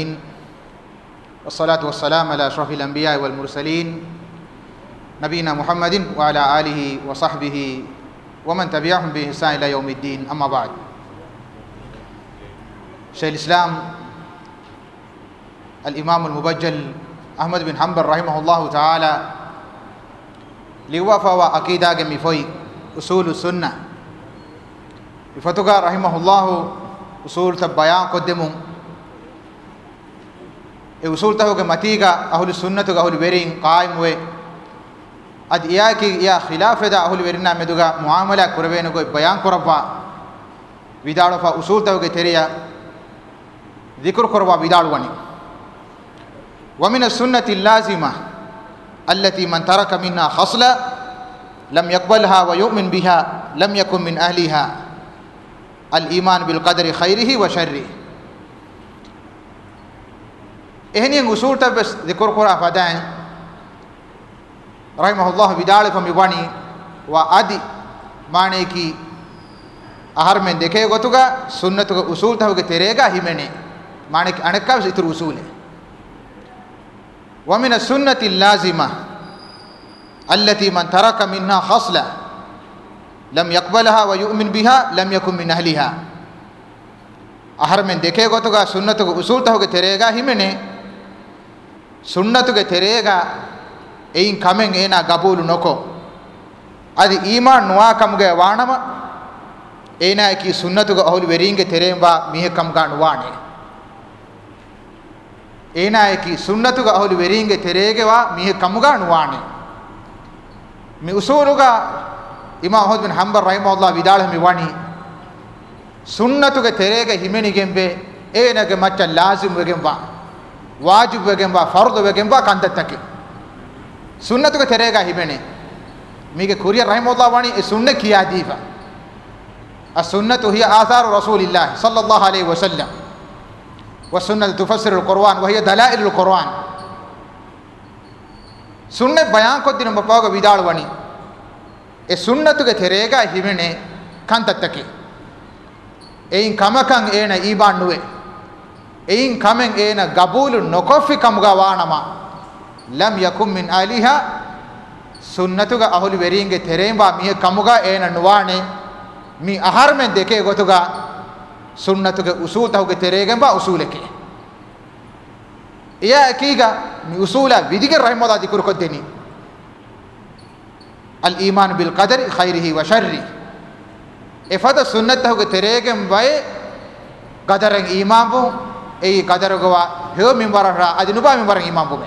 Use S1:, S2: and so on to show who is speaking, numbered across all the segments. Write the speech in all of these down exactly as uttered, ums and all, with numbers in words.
S1: العالمين والصلاة والسلام على أشرف الأنبياء والمرسلين نبينا محمد وعلى آله وصحبه ومن تبعهم بإحسان إلى يوم الدين. أما بعد، شيخ الإسلام الإمام المبجل أحمد بن حنبل رحمه الله تعالى لوفا وعقيدة مفوي أصول السنة بفتوغا رحمه الله أصول تبيان قدمون أصول تهوك متيغا أهل السنة أهل بيرين قائم وي أد إياكي يا خلافة دا أهل بيرنا مدوغا معاملة كربينو بيان كربا بدارو فا أصول تهوك تريا ذكر كربا بدارو واني. ومن السنة اللازمة التي من ترك منها خصلة لم يقبلها ويؤمن بها لم يكن من أهلها الإيمان بالقدر خيره وشره. إهني أصول تبس ذكر كرا فدان رحمه الله بدال فمباني وأدي معنی کی أهر من دیکھے گو تو کا سنت کا اصول تھا کہ تیرے گا ہی میں نے معنی کہ انکا اتر اصول ہے. ومن السنة اللازمة التي من ترك منها خصلة لم يقبلها ويؤمن بها لم يكن من أهلها. أهر من دیکھے گو تو کا سنت کا اصول تھا کہ تیرے گا ہی میں نے سنت کے تیرے گا این کمیں اینا قبول نکو ادی ایمان نوا کم گئے وانما اینا کی سنت کا اہل ورین کے تیرے با میہ کم گا نوانے اینا کی سنت کا اہل ورین کے تیرے گا میہ کم گا نوانے می اصول کا امام احمد بن حنبل رحمہ اللہ ودال ہمی وانی سنت کے تیرے گا ہمیں گم بے اینا کے مچا لازم وگم با واجب وگم با فرض وگم با کندت تکی سنت کے تیرے گا ہمیں نے میگے کوریا رحمہ اللہ وانی سنت کیا دیفا السنة هي آثار رسول الله صلى الله عليه وسلم والسنة تفسر القرآن وهي دلائل القرآن. سنة بیان کو دن مپاوگا ویدار وانی اے سنت کے تھرے گا ہمیں نے کھان تتکی این کمکن این ایمان نوے این کمن این قبول نکوفی کمگا وانما لم يكن من آلها سنت کا اہل ورین کے تھرے با میہ کمگا این نوانے می اہر میں دیکھے گو تو گا سنت کے اصول تاو کے تیرے گا با اصول کے یا کی گا می اصول ویدی رحمہ اللہ ذکر کو دینی الایمان بالقدر خیرہ و شرہ افاد سنت تاو کے تیرے گا بائے قدر ایمان بو ای قدر گوا ہو منبر را ادنبا منبر ایمان بو میں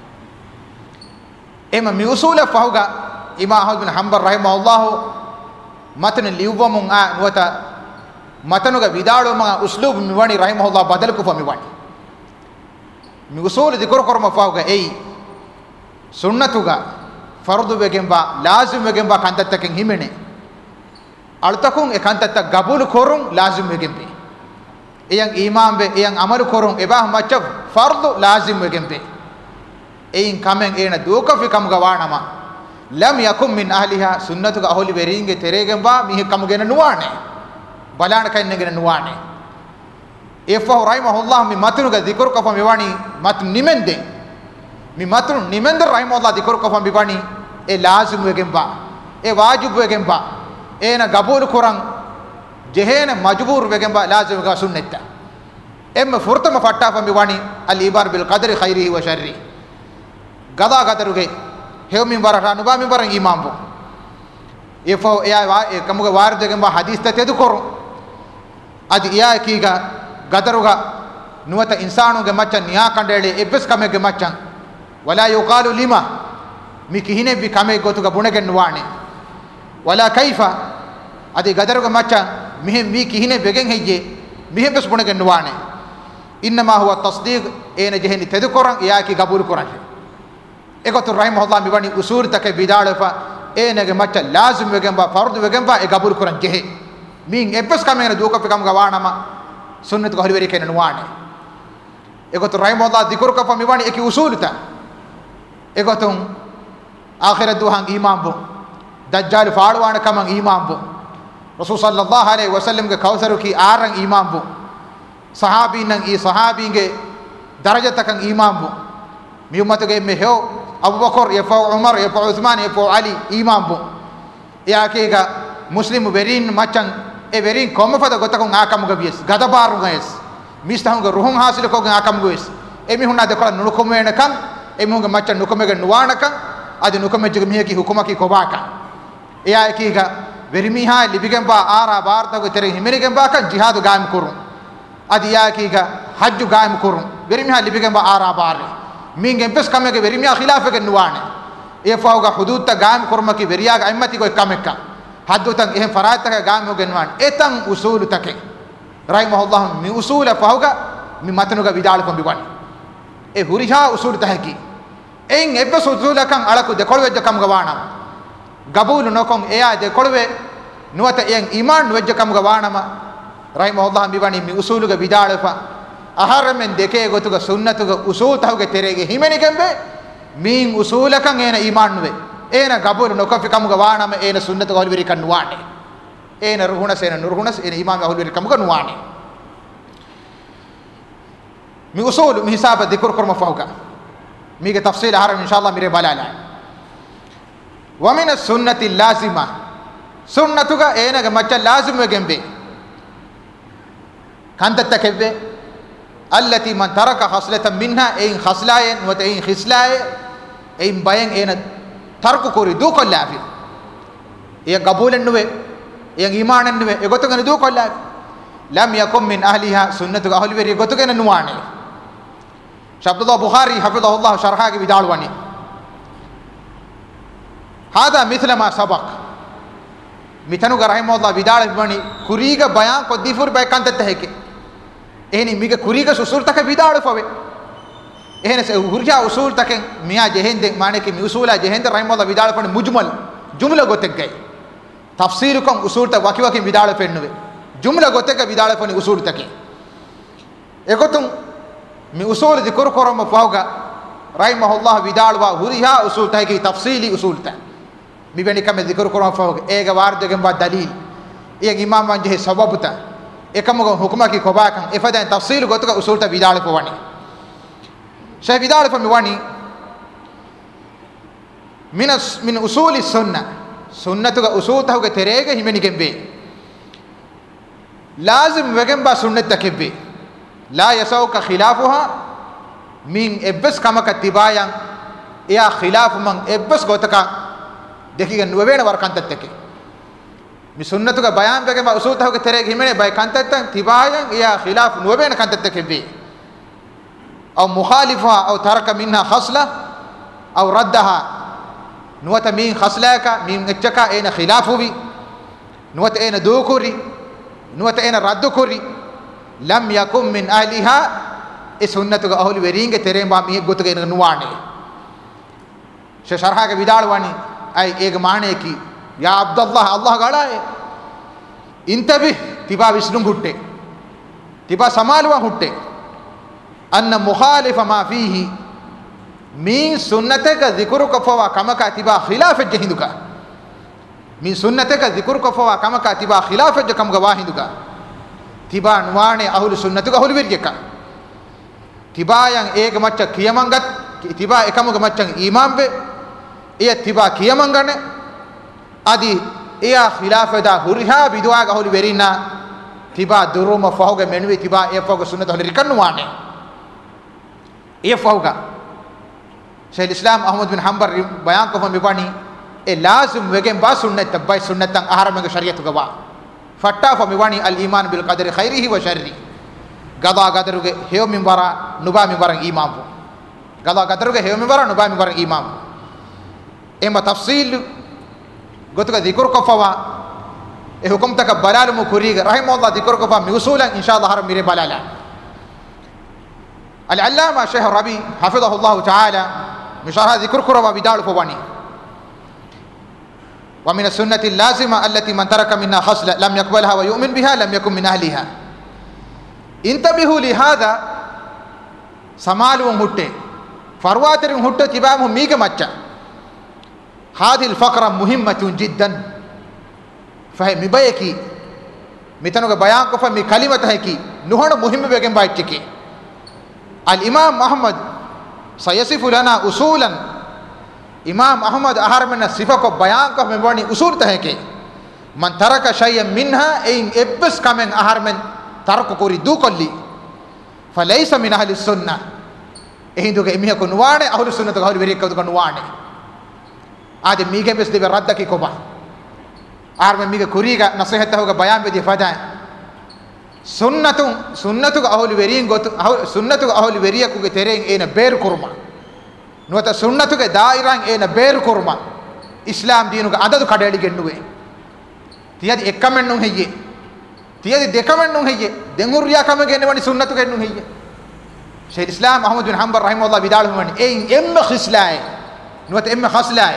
S1: اما می اصول فہوگا امام احمد بن حنبل رحمہ اللہ متن لیوبا من آ نوتا متنو کا ویدارو من اسلوب میوانی رحمہ اللہ بدل کو فمیوانی می اصول ذکر کرم فاوگا ای سنتو گا فرض وگمبا لازم وگمبا کانتت تکن ہمنے التکون ای کانتت تک قبول کرن لازم وگمبے ایان ایمان بے ایان عمل کرن ابا مچف فرض لازم وگمبے این کمن این دوکا فی کم گوانما لم يكن من أهلها سنة أهل ورينge تريگم با ميه كم گن نوانه بلان كاين گن نوانه افه رحمه الله مي متن کا ذکر کو فمیوانی مت نمند مي متن نمند رحمه الله ذکر کو فمیوانی اے لازم وگم با اے واجب وگم با اے نا قبول قران جهن مجبور وگم با لازم کا سنت ام فرتم فٹا فمیوانی الايمان بالقدر خيره وشره غدا قدر گئے هو من برا نبا من برا إمام بو يفو يا كم كم وارد كم حديث تتذكر أدي يا كيغا قدروغا نوتا إنسانو كماتشان نيا كندري إبس كم كماتشان ولا يقال لما مكهينه بكم كوتوغا بونه كنوانه ولا كيف أدي قدروغا ماتشان مهم مكهينه بيجن هيجي مهم بس بونه كنوانه إنما هو التصديق أين جهني تذكران يا كي قبول قرآن اگتو رحمہ اللہ میوانی اصول تک بیدار فا اے نگے مچا لازم وگم با فرض وگم با قبول کرن جہے مین ابس کا میں دوکا پکم گوانا ما سنت کو ہریوری کین نوانے اگتو رحمہ اللہ ذکر کا میوانی ایک اصول تا اگتو آخرت دو ہنگ ایمان بو دجال فاڑوان کم ایمان بو رسول صلی اللہ علیہ وسلم کے کوثر کی آرنگ ایمان بو صحابی ننگ ای صحابی کے darajatakan imam bu mi ummatuge me hew abubakar ya fa umar ya fa uthman ya fa ali imam bu ya kega muslim verin machan e verin komme fada gotakon akamuga bies gada baru guys mistahunga ruhun hasil ko akamuga bies emi hunna de kola nukomena kan emi hunga machan nukomega nuwana kan adi nukomejge miheki hukumaki kobaka ya kega verimiha libigemba ara barta go tere himerigemba kan jihad gaim kurun adi ya kega hajju gaim kurun verimiha libigemba ara bare mingen pes kamege verimiha khilafege nuwane e fawga hudud ta gaim kurmaki veriya ga immati go kamekka haddu tan ehem faraat ta gaim ho genwan etan usul take rahimahullah mi usul fawga mi matanuga vidal kon biwan e huriha usul tahki en ebbe usul kan alaku de kolwejja kam gawana gabulu nokon eya de kolwe nuwata en iman nuwejja kam gawanama rahimahullah biwani mi usuluga vidalfa aharmen deke gotuga sunnatuga usul tawge terege himeni gembe min usulakan ena iman nuwe ena gabulu nokofi kam gawanama ena sunnatuga holveri kan nuwane ena ruhunas ena nurhunas ena imam holveri kam ganuwane mi usul mi hisaba dikur kurma fawga mi ge tafsil haram inshallah mire balala ومن السنة اللازمة سنتك أينك مچا لازم وجنبه كانت تكبه التي من ترك خصلة منها أين خصلاين وتأين خصلاين أين بين أين ترك كوري دو كل لافي يا قبول النوى يا إيمان النوى يقولون أن دو كل لافي لم يكن من أهلها سنة أهل بير يقولون أن نواني شعب الله بخاري حفظه الله شرحه بدالواني هذا مثل ما سبق متنو رحمه الله بدال بني كوريغا بيان قديفور باي كانت تهيك ehni miga kuriga usul tak bidaadu fawe ehne se hurja usul tak miya jehende mane ki mi usula jehende rahimahullah bidaadu pan mujmal jumla gotek gay tafsir kom usul tak waki waki bidaadu pennuwe jumla gotek bidaadu pan usul tak egotum mi usul dikor korom fawga rahimahullah bidaadu wa huriha usul tak ki tafsili usul tak mi beni kam dikor korom fawga ega warde gem ba dalil e imam man je sababuta ekamugo hukuma ki kobakan efadan tafsil gotuka usul ta bidal ko wani shay bidal fa mi wani min min usuli sunnah sunnatu ga usul ta ga terega himeni gembe lazim wegen ba sunnat takibbe la yasauka khilafuha min ebbes kama katibayan ya khilaf man ebbes gotuka dekigen webena war kan tatteke mi sunnatu ka bayan bege ma usul tahu ke terege himene bay kantatta tibayan ya khilaf nuwebena kantatta kebe aw mukhalifa aw taraka minha khasla aw raddaha nuwata min khaslaka min echaka ena khilafu bi nuwata ena dukuri nuwata ena raddukuri lam yakum min ahliha is sunnatu ka ahli weringe teremba mi gotuge ena nuwane she sharha ke bidalwani ay eg maane ki या अब्दुल्लाह अल्लाह गाड़ा है इंतबी तिबा विष्णु हुट्टे तिबा समालवा हुट्टे अन्न मुखालिफ माफीही मी सुन्नते का जिक्र कफवा कमका तिबा खिलाफ जहिंदुका मी सुन्नते का जिक्र कफवा कमका तिबा खिलाफ जकम गवाहिंदुका तिबा नुवाने अहुल सुन्नतु का अहुल विरजका तिबा yang एक मच्चा कियमंगत तिबा एकमुग मच्चा ईमान बे ये तिबा कियमंगने adi iya khilaf da huriha bidwa ga holi verina tiba duruma fawga menwi tiba e fawga sunnah holi rikanwane e fawga Syekh Islam Ahmad bin Hanbal bayan ko fami bani e lazim wegen ba sunnah tabbai sunnatan ahar mega syariat ga ba fatta fami bani al iman bil qadri khairihi wa sharri gada gadaruge hew minbara nuba minbara imam gada gadaruge hew minbara nuba minbara imam ema tafsil gotuka dhikr kafawa e hukum taka balal mu kuriga rahimahullah dhikr kafa mi usulan insyaallah har mire balala al allama Syekh Rabi hafizahullah taala misharah dhikr kurwa bidal fawani wa min as-sunnati al-lazima allati man taraka minha khasla lam yaqbalha wa yu'min biha lam yakun min ahliha intabihu li hadha samalu hutte farwatirin hutte tibamu miga macca هذه الفقرة مهمة جدا فهم بيكي متنوغ بيان كفا مي كلمة هيكي نهون مهم بيكم بايتكي الإمام أحمد سيصف لنا أصولا إمام أحمد أهار من الصفة بيان كه من بني أصول تهك من ترك شيئا منها إن إبس كمن أهار من ترك كوري دو كلي فليس من أهل السنة إيه دوك إميه كنوانه أهل السنة تقول بريك كود كنوانه آده ميجا بس دي برادة كي كوبا أهار من ميجا كوريغا نصيحته هو بيان بدي فدا سنة سنة أهل بريين قط سنة أهل بريا كوك ترين إيه نبير كرما نوتا سنة دائران إيه نبير كرما إسلام دينه عدد كدالي جنوه تيادي إكمن نو هي تيادي دكمن نو هي دعوريا كم جنواني سنة كنو هي شيخ الإسلام أحمد بن حنبل رحمه الله بداله من إيه إم خصلاء نوتا إم خصلاء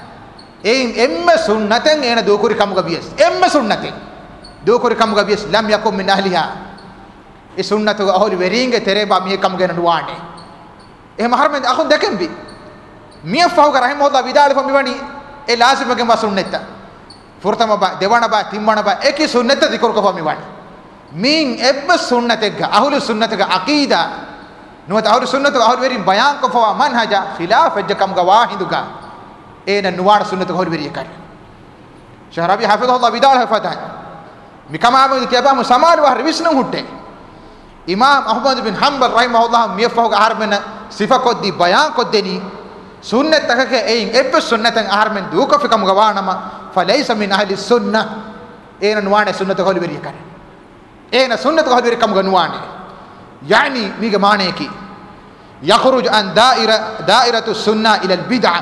S1: إيه إم سنة إيه دوكوري كم قبيس إم سنة دوكوري كم قبيس لم يكن من أهلها السنة أهل برينج ترى بامي كم جنواني إيه مهار من أخون دكان بي مية فاوق رحمه الله بداله فمي بني إيه لازم يكون سنة فرتما با ديوانا با تيمانا با إيه سنة ذكر كفامي بني مين إب سنة تجا أهل السنة تجا عقيدة نوت أهل السنة أهل برين بيان كفوا منهجا خلاف الجكم جواه هندوكا إيه النوار سنة أهل برين كار شهرابي حافظ الله بداله فتان مكما عمل كيابا مسامال وهربيس نموته إمام أحمد بن حنبل رحمه الله ميفوق أهرمن صفة كودي بيان كودني سنة تكك إيه إب سنة أهرمن دوكا في كم جوانا ما فليس من أهل السنة إيه نوار سنة أهل برين كار إيه سنة أهل برين كم جنوان يعني ميجا معنى كي يخرج عن دائرة دائرة السنة إلى البدعة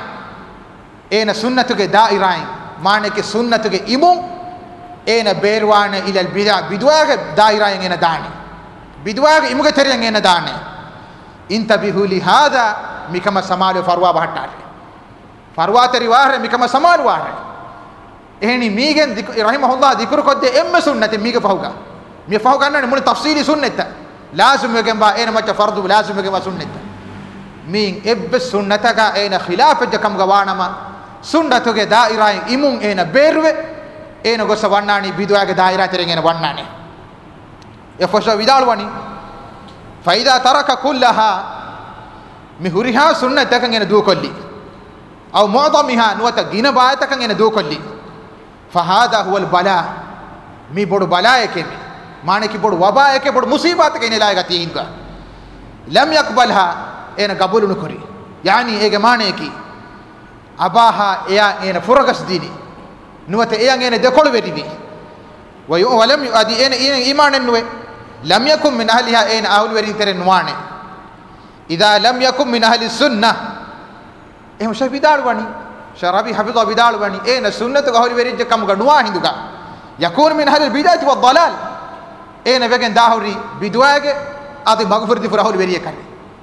S1: إيه سنة دائرة معنى كي سنة إمام إيه بيروان إلى البدعة بدواء دائرة إننا داني بدواء إمك تري إننا داني انتبهوا لهذا مكما سمال فروا بحتار فروا تري واره مكما سمال واره إهني ميجن رحمه الله ذكر قد إم سنة ميجا فهوكا مي فهوكا أنا نقول تفصيلي سنة لازم يكون با إيه ما فرض لازم يكون با سنة مين إب سنة كا إيه خلاف جكم جوانا ما سنة توك دائرة إمون إيه بيروه إيه نقول سواناني بيدوا كا دائرة ترينه واناني يفوش ويدالواني فإذا ترك كلها مهورها سنة تكن إيه دو كلي أو معظمها نوتا جينا باي تكن إيه دو كلي فهذا هو البلاء مي بدو بلاء كمي माने की बड़ वबा है कि बड़ मुसीबत कहने लायक आती है इनका लम यकबलहा एन कबूल न करी यानी एक माने की अबाहा या एन फुरगस दीनी नुवते एन एन देखोल वेरीबी वय वलम अदि एन ईमान नुवे लम यकुम मिन अहलिहा एन अहल वेरी तेरे नुवाने इदा लम यकुम मिन अहलि सुन्नह एम शबिदाल वानी शराबी हफिज़ बिदाल वानी एन सुन्नत अहल वेरी जे कम गनुवा हिंदुका यकून मिन अहल बिदात व दलाल إيه نبغى نداهوري بدواء هذا مغفور دي فرحول بريء كاري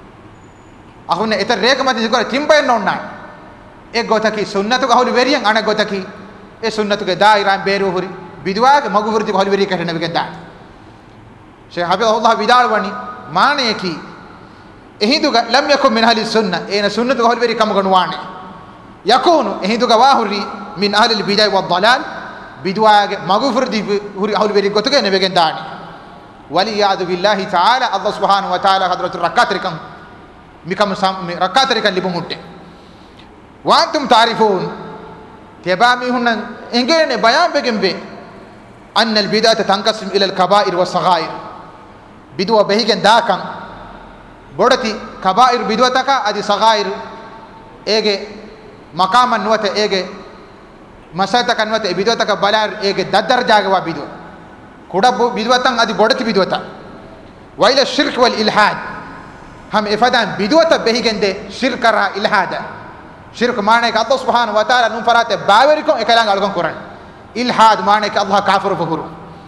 S1: أخونا إتر ريك ما تيجي كاره تيم باين نونان إيه قوتا كي سنة تو كهول بريء أنا قوتا كي إيه سنة تو كدا إيران بيرو هوري بدواء مغفور دي كهول بريء كاره نبغى نداه شيخ حفظ الله بدار واني ما نيكي إيه دوكا لم يكن من أهل السنة إيه سنة تو كهول بريء كم غنوانه يكون إيه دوكا واهوري من أهل البداية والضلال بدواء مغفور دي هوري كهول بريء قوتا كي نبغى نداه وليعذ بالله تعالى الله سبحانه وتعالى حضرة الركعت ركن مكم ركعت ركن لبموته وأنتم تعرفون تبامي هنا إنجيل بيان بجنب أن البدعة تنقسم إلى الكبائر والصغائر بدوة بهيجن داكن بودتي كبائر بدوة تكا أدي صغائر إيجي مقاما نوته إيجي مسألة كان نوته بدوة تكا بلار إيجي ددر جاغوا بدوة كودا بدوتان أدي بودتي بدوتا وإلى الشرك والإلحاد هم إفادان بدوتا بهيجن ده شرك را إلحاد شرك معناه الله سبحانه وتعالى نفرات باوركم إكلام علىكم قرآن إلحاد معناه الله كافر فهرو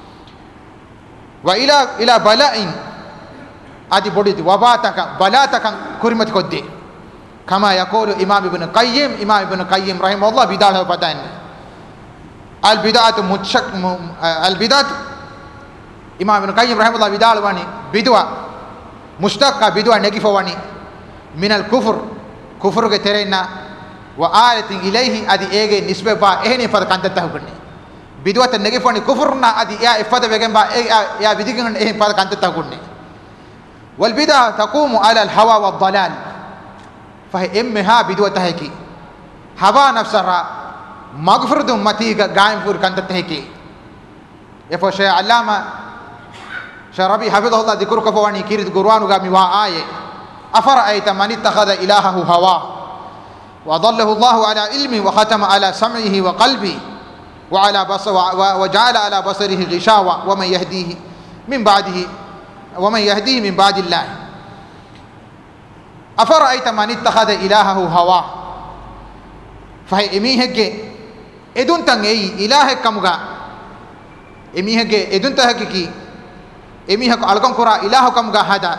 S1: وإلى إلى بلاء أدي بودي وباتك بلاتك كرمت كودي كما يقول إمام ابن قيم إمام ابن قيم رحمه الله بداله فتان البدعة متشك البدعة إمام ابن قيم رحمه الله بدال واني بدوى مشتقة بدوى نجف واني من الكفر كفر كترينا وآلة إليه أدي إيجي نسبة با إهني فد كانت تهوني بدوى النجف واني كفرنا أدي يا إفادة بيجن با يا بديكن إهني فد كانت تهوني والبدعة تقوم على الهوى والضلال فهي إمها بدوة تهكي هوا نفسها مغفرد متيغا قائم فور كانت تهكي يفو شيء علامة شربي حفظه الله ذكر كفواني كيرت قروان وقامي وآية أفرأيت من اتخذ إلهه هواه وأضله الله على علمه وختم على سمعه وقلبه وعلى بصر وجعل على بصره غشاوة ومن يهديه من بعده ومن يهديه من بعد الله أفرأيت من اتخذ إلهه هواه فهي إميهك إدون تنغي إلهك كمغا إميهك إدون تهككي إميهك ألقن كرا إلهك كمغا هذا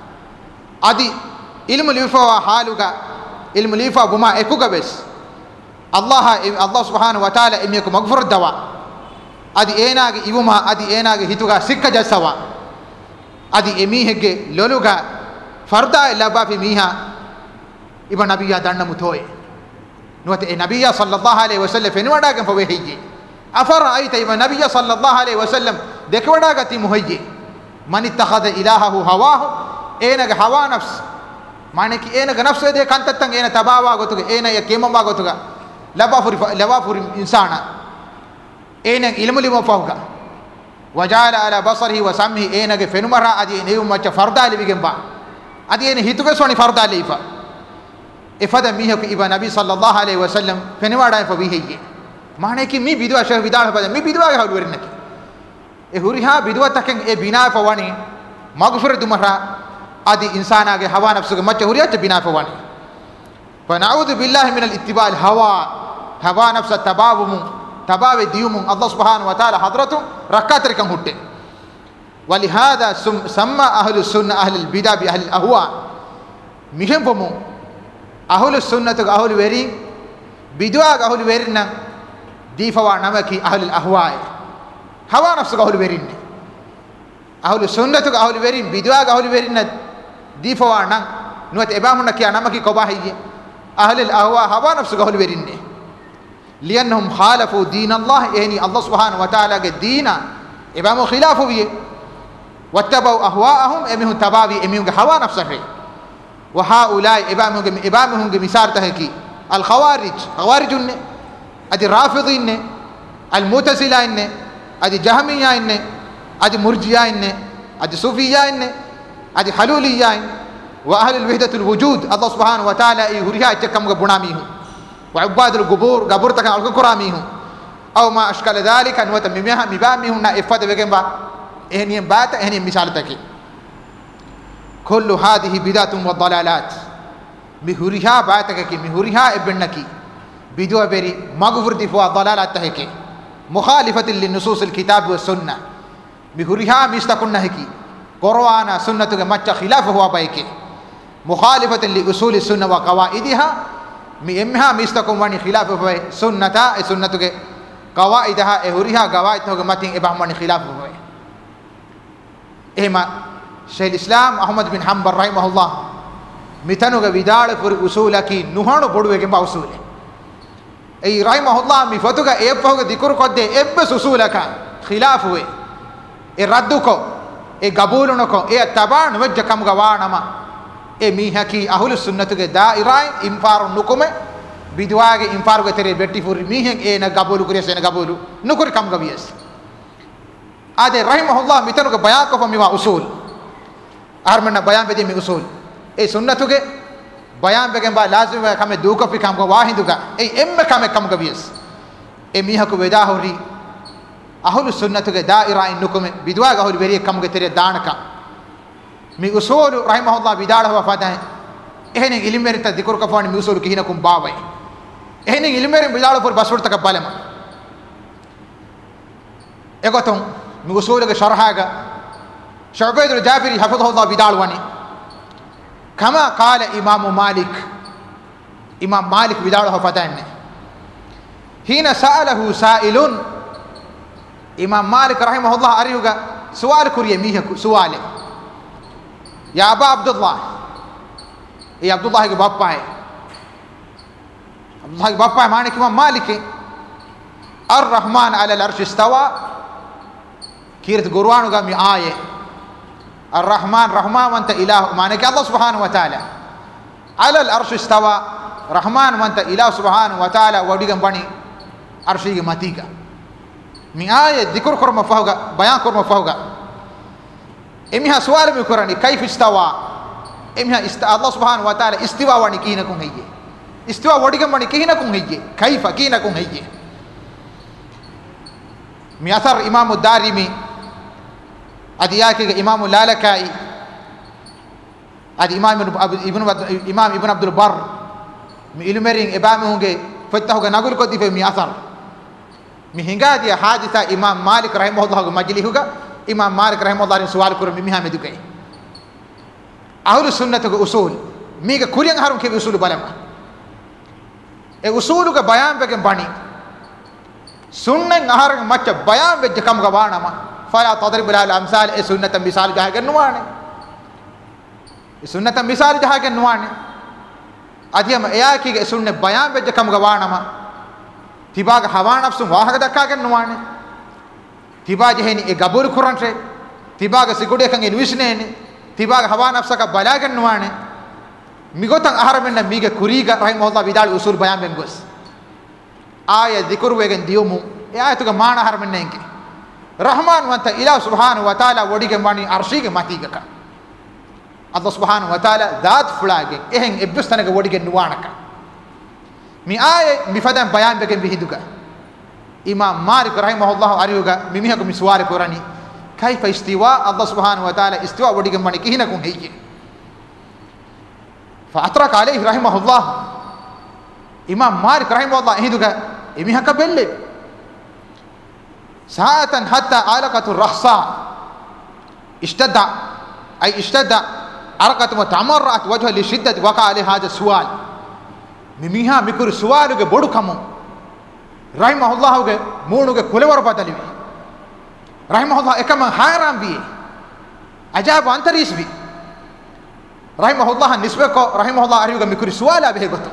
S1: أدي علم ليفوا حالك علم ليفوا بما إكوغا بس الله الله سبحانه وتعالى إميهك مغفر الدواء أدي إيناغ إبما أدي إيناغ هيتوغا سكة جسوا أدي إميهك لولوغا فردا لبا في ميها إبا نبيا دانا متوي نوات نبيا صلى الله عليه وسلم فين وداغن فوهيجي أفرأيت إبا نبيا صلى الله عليه وسلم دك وداغتي مهيجي من اتخذ إلهه هواه إينغ هوا نفس معنی کہ اینغ نفس دے کانتتن این تباوا گوتگ این یکیمم وا گوتگ لبا فری لبا فری انسان این علم لم فوق وجعل على بصره وسمعه اینغ فنمرا ادی نیو مچ فردا لبیگم با ادی این ہتوگ سونی فردا لیفا افدا میہ کہ ابن نبی صلی اللہ علیہ وسلم فنواڑا فبی ہے معنی کہ می بدوا شہ بدال پد می بدوا ہل ورنک اے ہریھا بدوا تکن اے بنا فوانی مغفرت مرا ادي انسان اگے ہوا نفس کے مچ ہوریا چ بنا فوانی فنعوذ بالله من الاتباع الهوى هوا نفس تباوم تباو ديوم الله سبحانه وتعالى حضرته ركعت ركم ہٹے ولهذا سمى اهل السنه اهل البدع باهل الاهواء مهم بمو اهل السنه اهل ویری بدعا اهل ویرنا دي فوا نمكي اهل الاهواء هوا نفس اهل ویرن اهل السنه اهل ویرن بدعا اهل ویرن دي فوا نن نوت ابامنا كي نمكي كباهي اهل الاهواء هوا نفس اهل ویرن لانهم خالفوا دين الله يعني الله سبحانه وتعالى کے دین ابام خلاف ہوئے واتبعوا اهواءهم امهم تباوی امهم هوا نفس ہے وهؤلاء ابامهم ابامهم مثال تهكي الخوارج خوارج نے ادي رافضين نے المعتزلہ نے ادي جهميہ نے ادي مرجئہ نے ادي صوفیہ نے ادي حلولیہ واهل الوحدة الوجود الله سبحانه وتعالى يهريها تكم بناميه وعباد القبور قبور تكن القراميه او ما اشكال ذلك ان وتممها مباميه نافد بجنبا اهنيم بات اهنيم مثال تكي كل هذه بدعة وضلالات مهورها باتك مهورها ابنك بدو بري مغفر دفوا ضلالات تهكي مخالفة للنصوص الكتاب والسنة مهورها مستكن هكي قرآن سنة مچ خلاف هو بايكي مخالفة لأصول السنة وقواعدها مئمها مستكن واني خلاف هو سنة سنة قواعدها اهورها قواعد هو متين ابهم واني خلاف هو اهما شيخ الاسلام احمد بن حنبل رحمه الله متنوغ विदाल पर उसूल की नुहाणो पडुवे के उसूल ए رحمه الله मि फतुगा ए पहोग दिकुर को दे एब्बस उसूल का खिलाफ हुए ए रद्द को ए कबूल न को ए तबान वज कम गवानमा ए मीहा की अहल सुन्नत के दायरा इंफार नुकुमे बिदवा के इंफार के तेरे बेटी फुर मीहे ए न कबूल करे से न कबूल नुकुर कम गवियस आदे رحمه الله मितनुग बयान को फमिवा उसूल आरमना बयान बेदे मी उसूल ए सुन्नत के बयान बेगम बा लाजिम है हमें दो कपि काम को वाहिदुगा ए एम कम कम गवियस ए मीहा को वेदा होरी अहल सुन्नत के दायरा इनकुम बिदवा गहल वेरी कम के तेरे दान का मी उसूल رحمه الله बिदाड़ हुआ फादा है एहने इल्म मेरे त जिक्र कफान मी उसूल की नकुम बावे एहने इल्म मेरे बिदाड़ पर बसुर तक बालमा एगोतम मी उसूल के शरहागा شعبيد الجابري حفظه الله بدالواني كما قال إمام مالك إمام مالك بداله فتان حين سأله سائل إمام مالك رحمه الله أريوغا سؤال كوريا ميه سؤال يا أبا عبد الله يا عبد الله بابا عبد الله بابا معنى إمام مالك الرحمن على العرش استوى كيرت قروانوغا مي آية الرحمن رحمن وانت إله معنى الله سبحانه وتعالى على الأرش استوى رحمن وانت إله سبحانه وتعالى وديكم بني أرشيك ماتيكا من آية ذكر كرم فوقا بيان كرم فوقا إمها سؤال مكرني كيف استوى إمها است... الله سبحانه وتعالى استوى واني كينكم هي استوى وديكم بني كينكم هي كيف كينكم هي مياثر إمام الدارمي أدياك إمام اللالكائي أدي إمام ابن إمام ابن عبد البر ميلمرين إبامه فتحه نقول كذي في مياثر مهنگا دي حادثة إمام مالك رحمه الله مجلي هوغا إمام مالك رحمه الله سوال كرم ميها مدوكي أهل السنة أصول ميغا كوريان هارم كيف أصول بلما أصول کا بیان بگم بانی سنة هارم مچ بیان بج کم گوانا ما فلا تضرب له الأمثال سنة مثال جاه کے نوانے سنة مثال جاه کے نوانے أديم إياكي سنة بيان بج كم گوانا ما تباغ هوا نفس واحد دكا کے نوانے تباغ جهني إقبول قرآن سے تباغ سيقولي كان إنويسنه تباغ هوا نفس کا بلا کے نوانے ميغوتان أهرمنا ميغا كوريغا رحمه الله بدال أصول بيان بنغوس آية ذكر ويغن ديومو آية تغا مانا هرمنا إنك رحمن وانت إله سبحانه وتعالى وديك ماني أرشيك ماتيغا الله سبحانه وتعالى ذات فلاغ إهن إبستانك وديك نوانك مي آية مفادن بيان بكن بهدوغا إمام مالك رحمه الله أريوغا مميهكم مسوار قراني كيف استواء الله سبحانه وتعالى استواء وديك ماني كهنكم هيك فأترك عليه رحمه الله إمام مالك رحمه الله هدوغا إميهك بلي ساعة حتى علاقة الرخصاء اشتد أي اشتد علاقة وتمرأت وجهه لشدة وقع عليه هذا السؤال مميها مكر سؤالك بڑو كمو رحمه الله مونوك كلور بدلي رحمه الله إكما حيران بي أجاب أنتريس بي رحمه الله نسبك رحمه الله أريوك مكر سؤال به قطو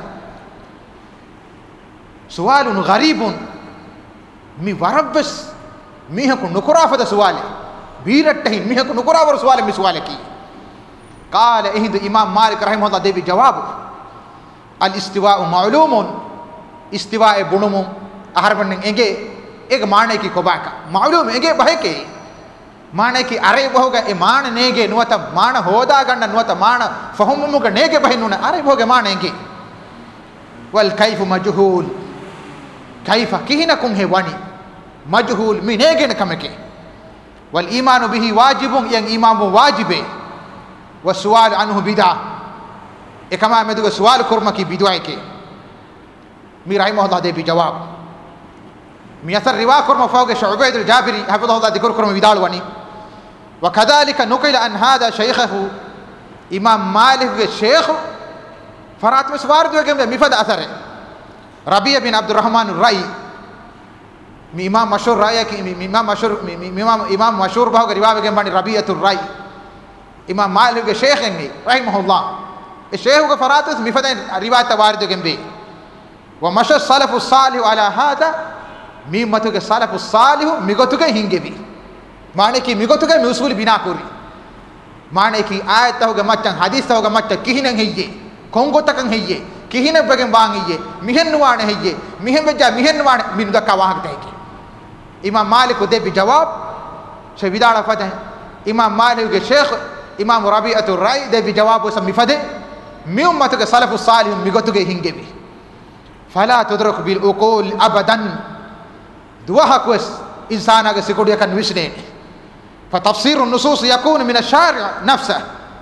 S1: سؤال غريب مي وربس ميهكو نكرا فدا سؤال بيرتهين ميهكو نكرا ور سؤال مي سؤالك قال إهد إمام مالك رحمه الله دي جواب الاستواء معلوم استواء بنوم أهربن إنجي إيك معنى كي كوباكا معلوم إنجي بهيكي معنى كي أري بهوغا إمان نيجي نوتا معنى هودا غندا نوتا معنى فهم موغا نيجي بهنونا أري بهوغا معنى إنجي والكيف مجهول كيف كهنكم هواني مجهول من نيجي نكمكي والإيمان به واجب ين إيمان واجب والسؤال عنه بدعة إكما مدو سؤال كرمكي بدعيك مي رحمه الله دي بجواب ميثر روا كرم فوق شعبيد الجابري حفظه الله ذكر كرم بدال وني وكذلك نقل عن هذا شيخه إمام مالك الشيخ فرات مسوار دو جنب مفاد أثره ربيع بن عبد الرحمن الرأي إمام مشهور رأيك إمام مشهور إمام إمام مشهور بهو رواية جنب ربيعة الرأي إمام مالك الشيخ رحمه الله الشيخ فرات مفاد رواية وارد جنبه ومشى السلف الصالح على هذا ميمتوك السلف الصالح ميغوتوك هنجبي معنى كي ميغوتوك مسؤول بنا كوري معنى كي آية تهوغ مچن حديث تهوغ مچن كهنن هي كونغو تكن هي كهنن بگن بان هي مهن نوان هي مهن بجا مهن نوان من دكا واحد تهيك إمام مالك دي بجواب شبيدار فتح إمام مالك الشيخ إمام ربيعة الرأي دي بجواب وسمي فتح ميمتوك السلف الصالح ميغوتوك هنجبي فلا تدرك بالعقول أبدا دوها كويس إنسان أجا سيقول يكن وشنين فتفسير النصوص يكون من الشارع نفسه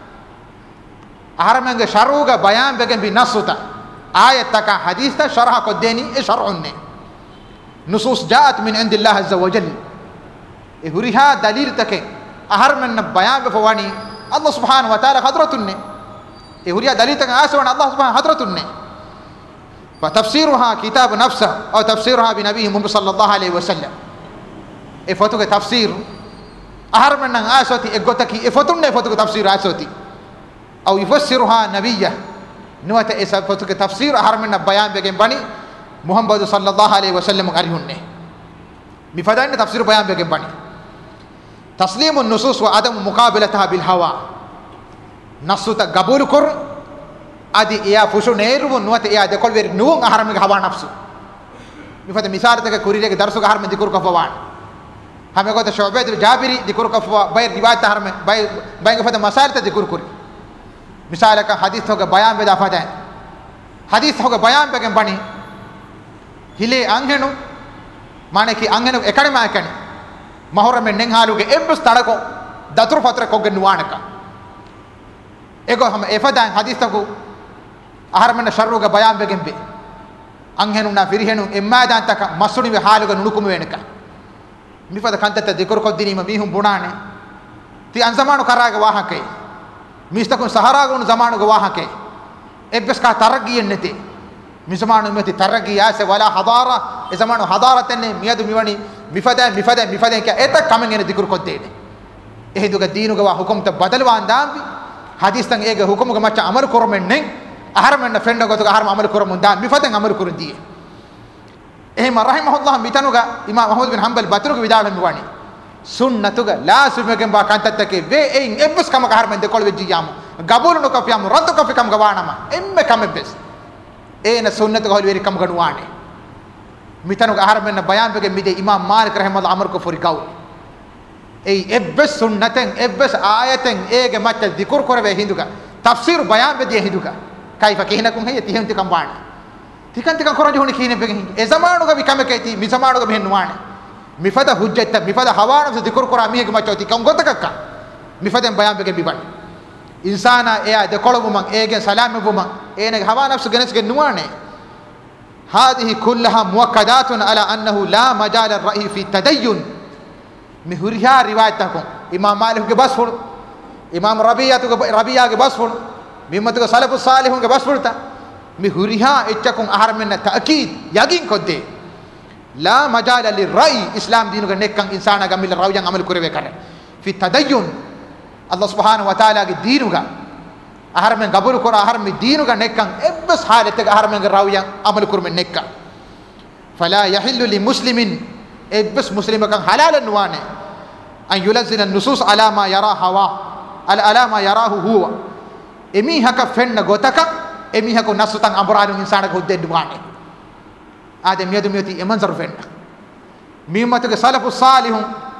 S1: أهرم أنك شرعوك بيان بكن بنصوتا آية تكا حديثة شرح قديني شرعني نصوص جاءت من عند الله عز وجل إهوريها دليل تكي أهرم أن بيان بفواني الله سبحانه وتعالى حضرتني إهوريها دليل تكي آسوان الله سبحانه حضرتني فتفسيرها كتاب نفسه أو تفسيرها بنبيه محمد صلى الله عليه وسلم إفتوك تفسير أهرم أن آسوتي إغوتكي إفتون إفتوك تفسير آسوتي أو يفسرها نبيه نوات إفتوك تفسير أهرم أن بيان بكين بني محمد صلى الله عليه وسلم أريهن بفدان تفسير بيان بكين بني تسليم النصوص وعدم مقابلتها بالهوى نصوت قبول كر ادي يا فشو نيرو نوت يا دكول وير نو احرم هوا نفسه مفاد مثال تك كوريك درسو احرم ذكر كفوان هم يقول شعبة جابري ذكر كفوا باي رواية احرم باي باي فد مسائل ذكر كوري مثال کا حدیث ہوگا بیان بدا فدائیں حدیث ہوگا بیان بگن بنی ہلے انگھنو مانے کی انگھنو اکڑ ما کنے مہور میں ننگ حالو کے ابس تڑکو دتر فتر کو گنوان کا ایگو ہم افدائیں حدیث کو احرمن شرو کا بیان بگن بے انگھنو نا فرہنو اما دان تک مسونی وی حالو کا نڑکم وینکا میفد کنت ذکر کو دینی میہم بونانے تی ان زمانو کراگ واہ کے මිස්තකුන් සහරාගුණ زمانو ගවාහක එබ්බස් කා තරගිය නැති මිසමානු මෙති තරගිය ආස වලා හදාරා ඒ زمانو හදාරතන්නේ මියදු මිවණි මිෆදා මිෆදා මිෆදා කිය එත කමෙන් එන දිකුර කොද්දේනේ එහෙදුග දීනුග වා හුකුම්ත බදලවාන් දාම්බි හදීස්තන් ඒග හුකුමුග මච්ච අමර කරොමෙන්නේ අහරමෙන්න ෆෙන්ඩ ගොතක අහරම අමර කරොමුන් දා මිෆදෙන් අමර කරුන් දී එහෙම රහිමහුල්ලාහ මිතනුග ඉමාම් අහමද් බින් හම්බල් බතුරුග විදාල මිවණි सुन्नतुग लासुमेगें बा कंतत्तके वे एइन एब्बस कम गहर में देखोल वेजियाम गबुलनो कफियाम रद्द कफि कम गवाणमा एम्मे कम एब्बस एन सुन्नत गहल वेरी कम गणवाणे मितनु गहर में बयान बेगे मिदे इमाम मालिक रहमतुल्लाह अमर को फुरिकाउ ए एब्बस सुन्नतें एब्बस आयतें एगे मच्च जिक्र करवे हिंदुगा तफसीर बयान बेदे हिंदुगा काइफा किहनकुम है तिहम तिकम वाणे तिकन तिकन खरज होनी खीने बेगे ए जमानो का भी कम कहती मि जमानो का बेनवाणे मिफद हुज्जत मिफद हवान से जिक्र करा मिहे के मचौती कम गोतकक्का मिफद बयान बेगे बिबन इंसान ए दे कोलबुम एगे सलाम बुम एने हवा नफ्स गनस के नुआने هذه كلها مؤكدات على انه لا مجال الراي في التدين مهرها روايتكم امام مالك के बस फुल इमाम रबिया तो रबिया के बस फुल मिमत को सलफ सालिहुन के बस फुलता मिहरिहा इच्चकुम आहार में ताकीद यकीन को दे ला मजाल लिराई इस्लाम दीन का नेक इंसान का मिल राव जंग अमल करे करे फि तदय्युन अल्लाह सुब्हानहु व तआला के दीन का आहार में गबुल को आहार में दीन का नेक एबस हालत के आहार में राव जंग अमल करे नेक का फला यहिल्लु लिमुस्लिमिन एबस मुस्लिम का हलाल नवाने अन युलजिन النصوص على ما يرى هوا على ما يراه هو एमी हक फेन गोतक एमी हक नसुतन अमरानु इंसान को दे दुआने आदम यदु मियति एमंजर फेन मिमत के सलफ सालिह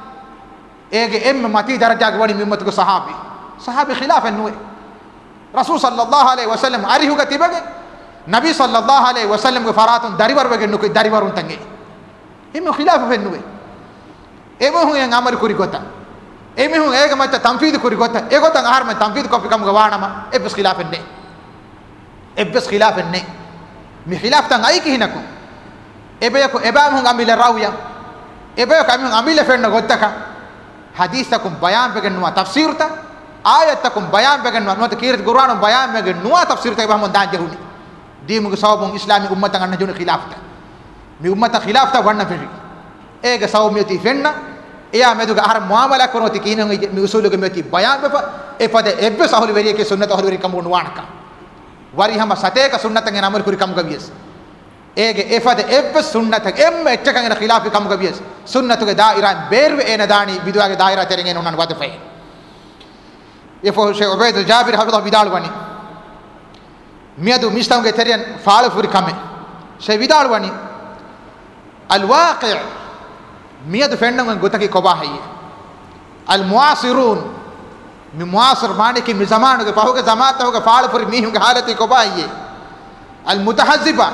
S1: एगे एम मती दरजा के वणी मिमत को सहाबी सहाबी खिलाफ नुए रसूल सल्लल्लाहु अलैहि वसल्लम अरिहु गतिबगे नबी सल्लल्लाहु अलैहि वसल्लम के फरातुन दरिवर बगे नुके दरिवरुन तंगे एम खिलाफ फेन नुए एमो हु यंग अमर कुरी गोता एमे हु एगे मत तंफीद कुरी गोता एगो तंग आहार में तंफीद को कम गवाणमा एबस खिलाफ ने एबस खिलाफ ने मि खिलाफ तंग आई कि नकु एबे को एबाम हु अमिल राविया एबे को अमिल अमिल फेन गोतका हदीसकुम बयान बेगन नुआ तफसीरता आयतकुम बयान बेगन नुआ तो कीरत कुरान बयान बेगन नुआ तफसीरता हम दान जहुनी दीम को सबम इस्लामी उम्मत अंगन जुन खिलाफ ता मि उम्मत खिलाफ ता वर्ण फिरी एगे सौम्यति फेन्ना या मेदुग आहार मुआमला करोति किन मि उसूल के मेति बयान बे ए पदे एबे सहल वेरी के सुन्नत हल वेरी कम नुआनका वरी हम सते का सुन्नत के अमल कुरी कम गवियस एगे एफद एब सुन्नत एम एचकंग खिलाफ कम गवियस सुन्नत के दायरा बेरवे एन दानी बिदुआ के दायरा तेरेंगे उनन वद फे एफो शेख उबैद जाबिर हफिज़ विदाल वनी मियदु मिस्ताम के तेरियन फाल फुरी कमे शे विदाल वनी अल वाक़ि मियदु फेंडंग गोतकी कोबा है अल मुआसिरून मि मुआसिर माने कि मि जमानो के पाहो के जमात हो के फाल फुरी मी के हालत कोबा है अल मुतहज्जिबा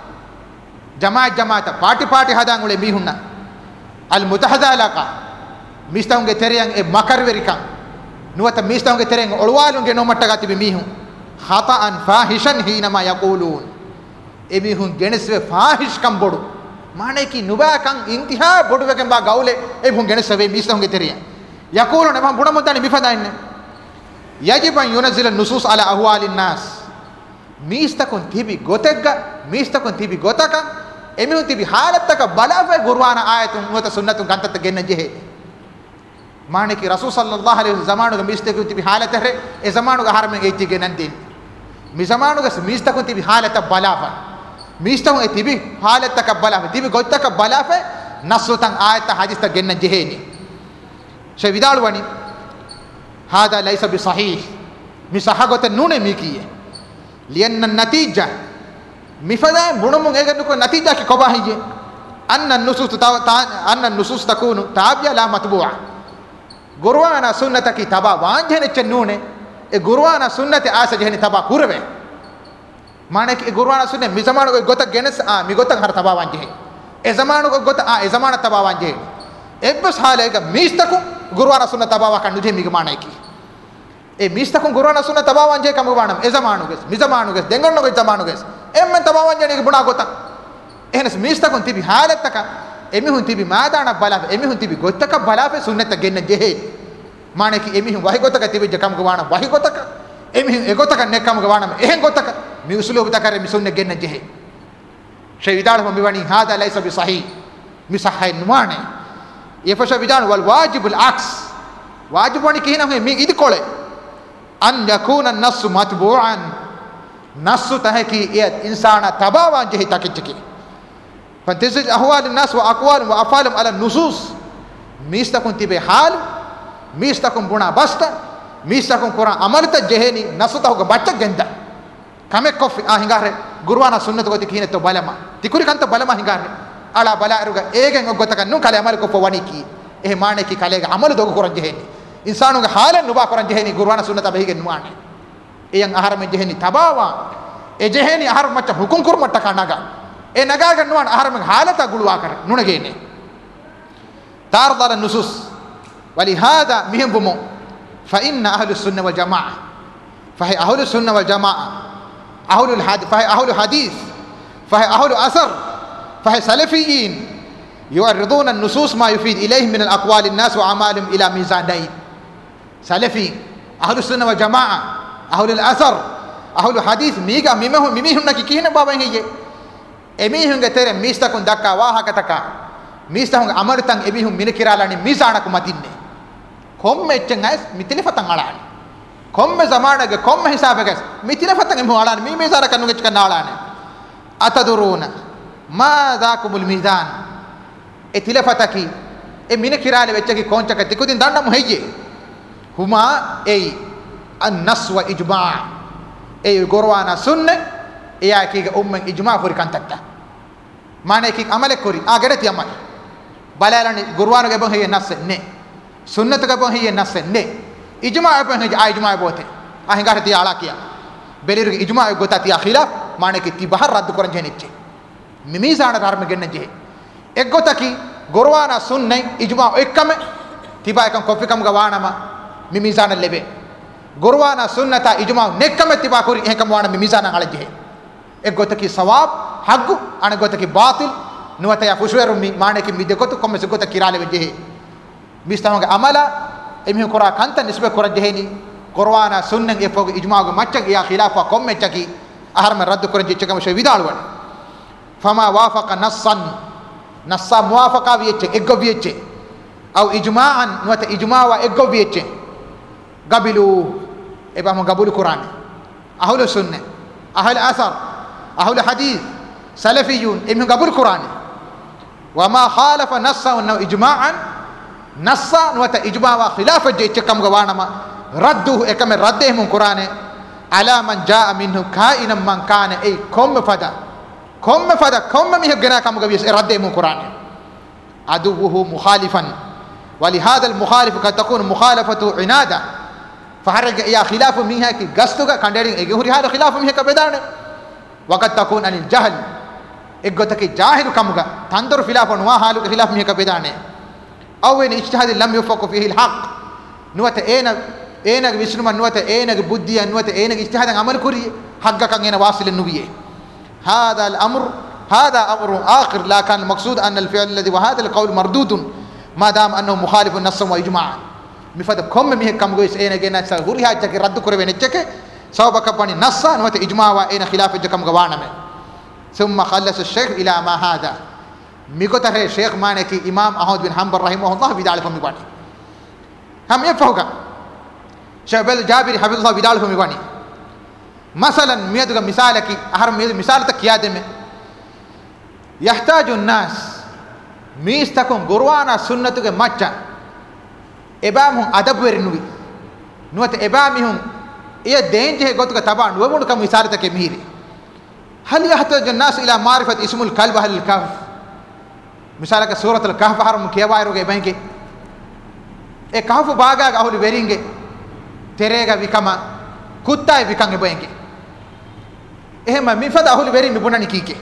S1: जमात जमात पार्टी पार्टी हदांगुले मी हुन्ना अल मुतहदालका मिस्ताम के तेरियन ए मकर वेरिका नुवत मिस्ताम के तेरियन ओळवालुं के नो मट्टगाति बि मी हूं खताअन फाहिशन हिनमा यक़ूलून ए मी हूं गेणसवे फाहिश कम बोडु माने की नुबा कं इंतहा बोडवे के बा गाउले ए हूं गेणसवे मिस्ताम के तेरियन यक़ूलून हम बुड़ा मुद्दानी बिफदाइन यजिब अन युनज़िल नुसूस अला अहवालिन नास मिस्तकुन तिबि गोतेग्गा मिस्तकुन तिबि गोतका एमी तिबि हालत तक बलाफे गुरवाना आयत उत सुन्नत गंतत गेन जेहे माने की रसूल सल्लल्लाहु अलैहि वसल्लम जमानो के मिस्तकुन तिबि हालत है ए जमानो के हार में एति गेनन दिन मि जमानो के मिस्तकुन तिबि हालत बलाफा मिस्तकुन तिबि हालत तक बलाफे तिबि गोतक बलाफे नसुतन आयत हदीस तक गेन जेहे नि شيء بدال وني هذا ليس بصحيح مسحقة نون ميكية لأن النتيجة مفدا بنوم إيجاد نكون نتيجة كقباهية أن النصوص أن النصوص تكون تابعة لا متبوعة قرآن سنة كتابة وانجهن الجنون قرآن سنة آسا جهن تابع كوربه معنی کہ قرآن سنة مزمان کو گوتا گنس آ می گوتا ہر تابع وانجه ای زمان کو گوتا آ ای زمان تابع وانجه ایبس حال ہے کہ میستکو قرآن سنة تابع وکن نجه می معنی کی ای میستکو قرآن سنة تابع وانجه کم وانم ای زمان کو می زمان کو دنگن کو زمان کو ام من تابع وانجه نی بنا گوتا එහෙනස් මිස්තකුන් තිබි حالتක එමිහුන් තිබි මාදාන බලාප එමිහුන් තිබි ගොත්තක බලාප සුන්නත ගෙන්න ජෙහෙ මානකි එමිහුන් වහි ගොතක තිබි ජකම් ගවාන වහි ගොතක එමිහුන් ඒ ගොතක නෙකම් ගවාන එහෙන් ගොතක මි උසුලුබ තකර මි සුන්න ගෙන්න ජෙහෙ ෂෙවිදාල හොම් බිවනි هذا ليس بصحيح මිසහයි නුමානේ යෆෂ විදාන වල් واجب العكس واجب වනි කිහින මි ඉදි කොලේ අන් යකුන النص متبوعا نص تهකි ඒ ඉන්සාන තබාවන් ජෙහි තකිච්චකි فانتزج أهوال الناس وأقوالهم وأفعالهم على النصوص ميستكون تبي حال ميستكون بنا بستا ميستكون قرآن أمرت جهني نصته هو بچك جندا كم كوف آه هنگاره قرآن سنة قوتي كهينة تو بالما تكوري كان تو بالما هنگاره على بلا أروجا إيه عن قوتك نو كله أمر كوف واني كي إيه مانه كي كله أمر دو قرآن جهني إنسانو حال نبا قرآن جهني قرآن سنة تبيه جنوانه إيه عن أهار من جهني تباوا إيه جهني أهار ما تحكم كور ما تكاناga ඒ නගා ගන්නවන් ආහාරමක حالත ගුළුවා කර නුණගේනේ تعرض على النصوص ولهذا مهم بمو فإن أهل السنة والجماعة فهي أهل السنة والجماعة أهل الحديث فهي أهل حديث فهي أهل أثر فهي سلفيين يعرضون النصوص ما يفيد إليهم من الأقوال الناس وأعمالهم إلى ميزانين سلفي أهل السنة والجماعة أهل الأثر أهل الحديث ميغا ميمهم ميمهم نكي كيهن بابا هي එමිහුන්ගේ තෙර මිස්තකුන් දක්කා වාහකතක මිස්තහුන් අමරතන් එමිහුන් මිනකිරාලානි මිසානක මතින්නේ කොම්මෙ එච්චන් ඇස් මිතිලෆතන් අලානි කොම්මෙ සමානගේ කොම්මෙ හිසාබකස් මිතිලෆතන් එමු අලානි මී මිසාර කන්නුගෙච් කන්න අලානි අතදුරුන මා දාකුමුල් මීදාන් එතිලෆතකි එ මිනකිරාලෙ වෙච්චකි කොන්චක තිකුදින් දන්නමු හෙයියේ හුමා එයි අන්නස් ව ඉජ්මා එයි ගොරවානා සුන්නේ එයා කීක උම්මෙන් ඉජ්මා කුරි කන්තක්ක මානේ කීක අමල කුරි ආ ගඩති අමල බලාලනි ගුරුවාන ගෙබන් හේ නැස්සෙන්නේ සුන්නත ගෙබන් හේ නැස්සෙන්නේ ඉජ්මා ගෙබන් හේ ආ ඉජ්මා බෝතේ ආ හිඟාට තිය ආලා කියා බෙලිරු ඉජ්මා ගොත තිය ඛිලාෆ මානේ කී ති බහර් රද්ද කරන් ජෙනෙච්චේ මිමිසාන ධර්ම ගෙන්න ජේ එක් ගොතකි ගුරුවාන සුන්නේ ඉජ්මා එක්කම තිබා එකම් කොෆිකම් ගවානම මිමිසාන ලෙබේ ගුරුවාන සුන්නත ඉජ්මා නෙක්කම තිබා කුරි එකම වාන මිමිසාන අලජේ एक गोते की सवाब हग्गु अने गोते की बातिल नुवते या फुशवेरु मी माने की मिदे गोते कोमे से गोते किराले वेजे मिस्तामगे अमला एमी कुरा कंत निस्बे कुरा जहेनी कुराना सुन्ने ए फोग इजमा गो मच्चग या खिलाफा कोमे चकी ahar me raddu kuran jechka me vidalwan fama wafaqa nassan nassa muwafaqa wiyeche eggo wiyeche aw ijma'an nuwata ijma wa eggo wiyeche gabilu eba mo gabulu quran ahlu sunna ahlu athar ahlu hadith salafiyun emi gabul quran wa ma khalafa nassa wa ijma'an nassa nuwata ijma wa khilafa jechka mo gawanama raddu ekame radde mo quran ala man jaa minhu ka'inan man kana ay kom fada kom fada kom mi gena kam gabi radde mu quran aduhu mukhalifan ولهذا المخالف قد تكون مخالفه عناده فحرج يا خلاف منها كي غستوغا كاندرين اي هوري هذا خلاف منها كبدان وقد تكون عن الجهل اگوتك جاهل كمغا تندر خلاف نوا حال خلاف منها كبدان او ان اجتهاد لم يفق فيه الحق نوت اين اينغ විශ්නුම නුවත اينغ බුද්ධිය නුවත اينغ ඉස්තිහාදන් අමල් කුරිය හග්ගකන් එන වාසිල නුවියේ هذا الامر هذا امر اخر لا كان المقصود ان الفعل الذي وهذا القول مردود ما دام انه مخالف النص واجماع مفد كم ميه كم گويس اينغ نا سوري حاجك رد كره نچك سبب كپني نص නුවත اجماع واين خلاف جكم گوانم ثم خلص الشيخ الى ما هذا ميگوتره شيخ مانكي امام احمد بن حنبل رحمه الله بدال فمي باني هم يفوقا شبل جابر حفظ الله بدال فمي باني مثلا ميدغ مثالك احر ميد مثال تك ياد में يحتاج الناس ميستكون قرآن سنة के मच्चा එබෑම හුන් අදබ් වෙරිනුවි නුවත එබෑම හුන් එය දේන්ජේ ගොතුක තබා නුවමුණු කම විසාරතකේ මිහිරි හල් යහතජ الناس الى معرفه اسم الكلب هل الكهف මිසාලක සූරතුල් කහෆ හරමු කියවායරුගේ බැංගේ ඒ කහෆ භාගාග අහුලි වෙරින්ගේ තෙරේග විකම කුත්තායි විකංගේ බැංගේ එහෙම මිෆද අහුලි වෙරින් නුබුණනි කීකේ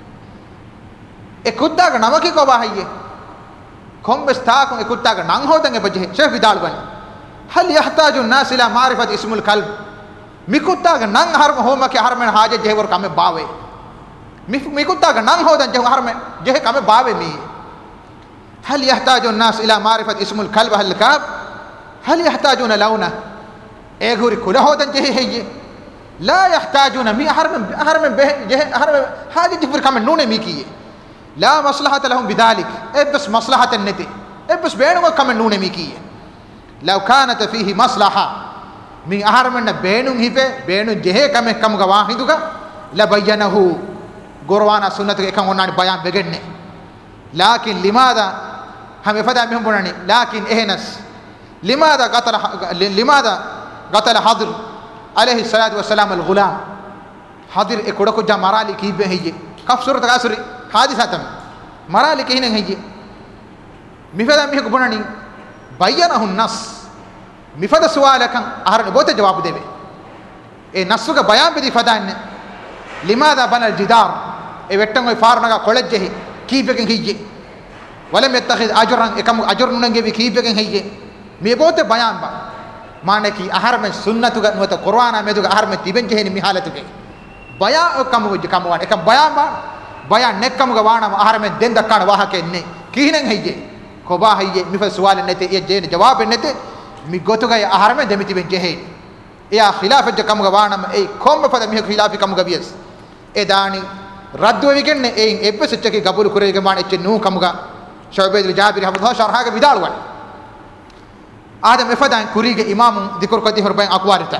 S1: ඒ කුත්තාග නමකි කොබාහියේ කොම්බස් තාකුන් ඒ කුත්තාග නං හොදන් එබජේ ෂෙෆ් විදාල්වනි හල් යහතාජු الناس الى معرفه اسم الكلب මිකුත්තාග නං හරම හෝමකේ හරමෙන් හාජේ ජෙවර කම බාවේ මිකුත්තාග නං හොදන් ජෙහ හරම ජෙහ කම බාවේ මී هل يحتاج الناس الى معرفه اسم الكلب هل الكلب هل يحتاجون لونه ايغوري كل هودن جه هي لا يحتاجون مي هرم هرم به جه هرم حاجه جفر كم نون ميكي لا مصلحه لهم بذلك بس مصلحه النتي بس بينهم كم نون ميكي لو كانت فيه مصلحه مي هرم بينهم هي بينهم جه كم كم غواهيدوغا لبينه غروانا سنه كم ونان بيان بگenne لكن لماذا هم فدا مهم بناني لكن اهنس لماذا قتل لماذا قتل حضر عليه الصلاه والسلام الغلام حضر اكودكو جا مرالي كي به هي كف سوره غاسري حادثه مرالي كي هن هي مفدا مهم بناني بينه النص مفدا سؤالك اهر بوت جواب ديبه اي نصك بيان بدي فدان لماذا بنى الجدار اي وٹن فارنگا کولجه كي بكن هي ولم يتخذ اجرا كم اجر ننگه بي كي بكن هي مي بوت بيان با معنی کی احر میں سنت گا نوت قرآن میں دو احر میں تیبن جہنی می حالت کے بیان کم وج کم وان ایکم بیان با بیان نکم گا وانا احر میں دین دکان واہ کے نے کیہن ہے یہ کوبا ہے یہ می سوال نتے یہ جین جواب نتے می گوتو گا احر میں دمی تیبن جہے یا خلاف جو کم گا وانا اے کوم فد می خلاف کم گا بیس اے دانی رد ویگن اے اپس چکی قبول کرے گا مان اچ نو کم گا شعبہ جابر رحمہ اللہ شرح کے بدال وان آدم افدان كوريج امام ذكر قدي هربين اقوارته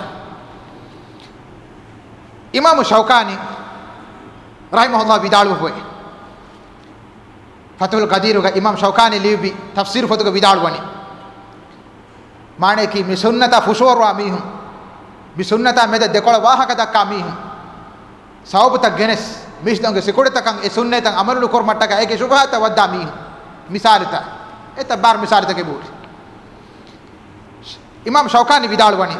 S1: امام الشوكاني رحمه الله بدالو هو فتح القدير کا امام شوکانی لیبی تفسیر فتح بدال ونی معنی کی مسنتا فشور وامی ہوں مسنتا میں دکول واہ کا دکا می ہوں صوب تک گنس میشتوں کے سکوڑ تک اے سننے تک عمل کور مٹا کا ایک شبہہ تا ودا می ہوں مثال تا اے تبار مثال تک بول امام شوکانی بدال ونی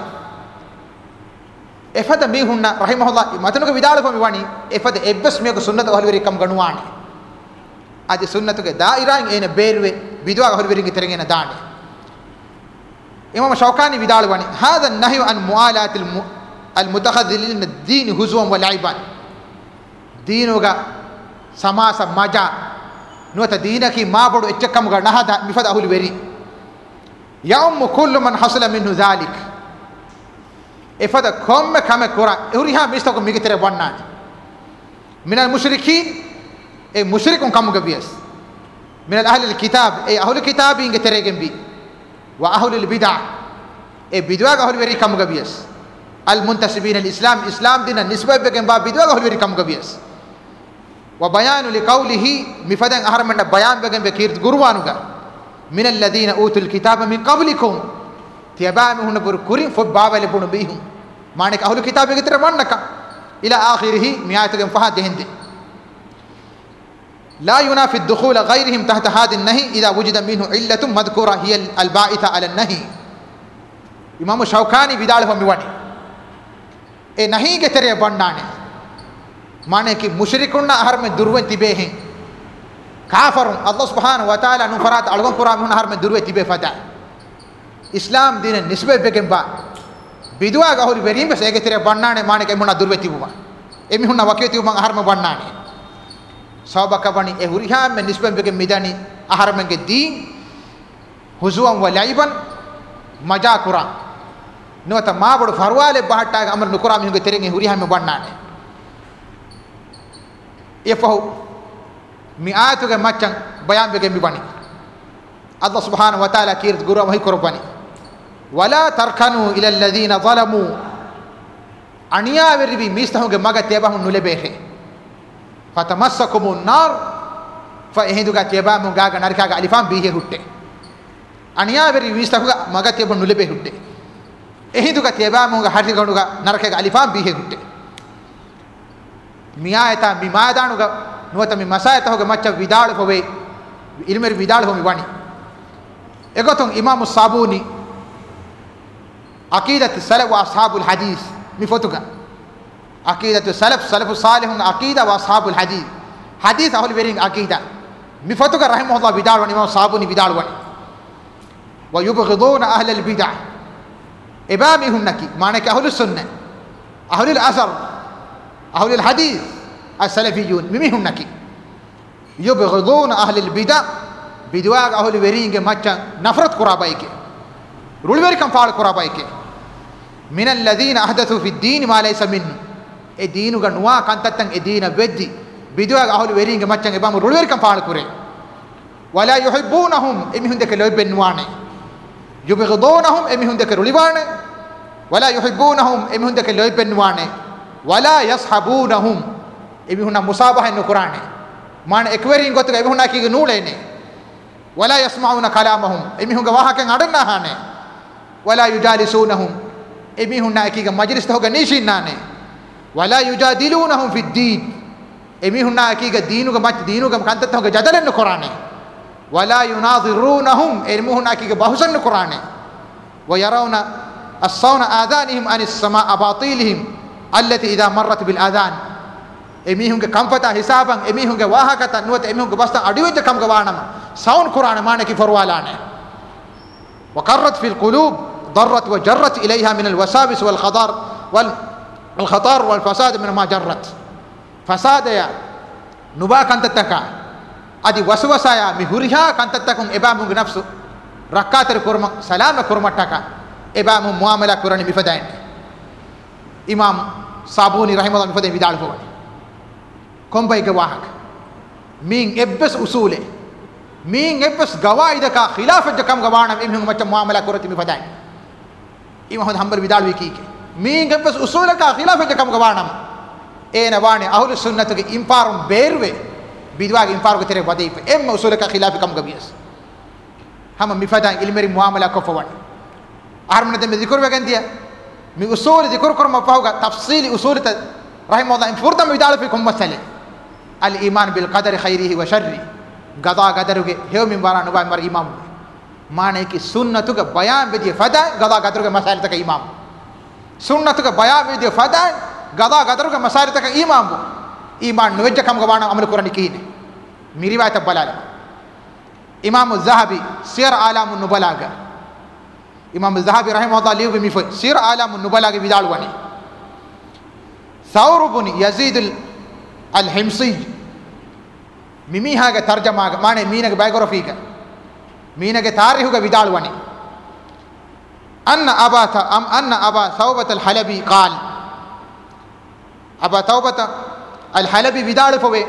S1: افد می ہن رحمہ اللہ متن کو بدال کو ونی افد ابس میں کو سنت اہل وری کم گنوان اج سنت کے دائرہ این بیروے بدوا اہل وری کی ترنگے نہ دان امام شوکانی بدال ونی هذا النهي عن موالات المتخذلين الدين هزوا ولعبا دینوگا سماس مجا نوت دینکی ما بڑو اچکم گا نہ دا مفد اہل وری يوم كل من حصل منه ذلك افدا كم كم قران اوريها مستو ميگتره بنان من المشركين اي مشركون كم غبيس من اهل الكتاب اي اهل الكتاب ينگترهگم بي واهل البدع اي بدعا اهل وري كم غبيس المنتسبين الاسلام اسلام دين النسبه بكم با بدعا اهل وري كم غبيس وبيان لقوله مفدن احرمن بيان بكم بكيرت غروانوگا من الذين اوتوا الكتاب من قبلكم تيبام هن بر كورين فبابل بن بيهم مانك اهل الكتاب يتر منك الى اخره مياتكم فهد هند لا ينافي الدخول غيرهم تحت هذا النهي اذا وجد منه عله مذكوره هي الباعثه على النهي امام الشوكاني بدال فمواني اي نهي كتر بنانه مانك مشركون احر में दुर्वन तिबे हैं काफर अल्लाह सुब्हानहु व तआला नुफरात अलगम कुरान में हर में दुर्वे तिबे फता इस्लाम दिन निस्बे बेगम बा बिदुआ गहरी वेरिम बस एगे तेरे बन्नाने माने के मुना दुर्वे तिबुवा एमि हुना वके तिबु हर में बन्नाने सबका बनी ए हुरिहा में निस्बे बेगम मिदानी हर में के दीन हुजुम व लाइबन मजा कुरान नो त मा बड़ फरवाले बाटा अमर नुकुराम हिंगे तेरे हुरिहा में बन्नाने ये फहु मिआतु के मचन बयान बेगे मिबनी अल्लाह सुब्हानहु व तआला कीर्त गुरु वही कुर्बानी वला तरकनु इला الذين ظلموا अनिया वेरबी मिस्तहु के मग तेबाहु नुलेबे है फतमस्सकुम النار फहिदुगा तेबाहु गागा नरका गा अलिफाम बीहे हुट्टे අනියාවරි විස්තකුග මගතිය බො නුලෙබේ හුට්ටේ එහිදුග තියබාමුග හරිගණුග නරකෙග අලිෆාම් බීහෙ හුට්ටේ මියායත මිමාදානුග නුවත මි මසායතහුග මච්ච විදාල පොවේ ඉල්මරි විදාල හොමි වනි එගොතුන් ඉමාමු සාබූනි අකීදත් සලෆ් ව අස්හාබුල් හදීස් මිෆතුග අකීදත් සලෆ් සලෆු සාලිහුන් අකීදා ව අස්හාබුල් හදීස් හදීස් අහලි වෙරින් අකීදා මිෆතුග රහිමහුල්ලාහ් විදාල වනි ඉමාම් සාබූනි විදාල වනි ව යුබගිදුන අහ්ලල් බිදා එබාමි හුන්නකි මානක අහලු සුන්න අහලුල් අසර් අහලුල් හදීස් السلفيون مميهم نكي يبغضون أهل البدع بدواء أهل ورينج ماتشا نفرت قرابايك رول وري كم فعل قرابايك من الذين أحدثوا في الدين ما ليس منه الدين غنوا كانتتن الدين بدي بدواء أهل ورينج ماتشا إبام رول وري كم فعل قري ولا يحبونهم إمهم دك لوي بنوانه يبغضونهم إمهم دك روليوانه ولا يحبونهم إمهم دك لوي بنوانه ولا يصحبونهم එමිහුන මුසාබහ ඉන්න කුරානේ මාන එක්වරින් ගොතක එමිහුන කීගේ නූලේනේ වලා යස්මඋන කලාමහුම් එමිහුන්ගේ වාහකෙන් අඩන්නාහනේ වලා යුජාලිසූනහුම් එමිහුන කීගේ මජ්ලිස් තෝග නීෂින්නානේ වලා යුජාදිලූනහුම් ෆිද්දීන් එමිහුන කීගේ දීනුගේ මත් දීනුගේ කන්තතෝග ජදලන්න කුරානේ වලා යුනාදිරූනහුම් එමිහුන කීගේ බහුසන්න කුරානේ ويرون الصون آذانهم عن السماء أباطيلهم التي إذا مرت بالآذان එමිහුන්ගේ කම්පත හිසාබන් එමිහුන්ගේ වාහකත නුවත එමිහුන්ගේ බස්ත අඩිවෙච්ච කම් ගවානම සවුන් කුරාන මානකි ෆර්වාලානේ وقرت في القلوب ضرت وجرت إليها من الوساوس والخضار والخطر والفساد من ما جرت فساد يا نبا كانت تكا ادي وسوسا يا مهورها كانت تكون ابامو نفسه ركعت الكرم سلام كرم تكا ابامو معامله قراني بفداين امام صابوني رحمه الله بفداين بدال فوق كومباي گواهك مين ابس اصوله مين ابس گوايد کا خلاف جكم گوانا ابن مچ معاملہ کرتی می فدائی امام حنبل بدال وکی کے مين ابس اصول کا خلاف جكم گوانا اے نوانی اهل السنت کے امپارم بیروے بدوا کے امپار کو تیرے ودی پہ ام اصول کا خلاف کم گبیس ہم می فدائی علم ری معاملہ کو فوان ارمن دے ذکر وگن دیا می اصول ذکر کرم پاوگا تفصیل اصول رحمه الله ان فرض بدال فيكم مسئلہ الإيمان بالقدر خيره وشره قضاء قدره هو من وراء نبأ مر إمام معنی کی سنت کا بیان بدی فدا قضاء قدر کے مسائل تک امام سنت کا بیان بدی فدا قضاء قدر کے مسائل تک امام ایمان نوجہ کم گوانا عمل قرآن کی نے میری روایت بلال امام الذهبي سیر اعلام النبلاء کا امام الذهبي رحمه الله لیو بھی سیر اعلام النبلاء کی بدال ونی ثور بن يزيد الحمصي ميميها کا ترجمہ معنی مینہ کے بایوگرافی کا مینہ کے تاریخ کا بدال ونی ان ابا ام ان ابا ثوبة الحلبي قال ابا ثوبة الحلبي بدال فوے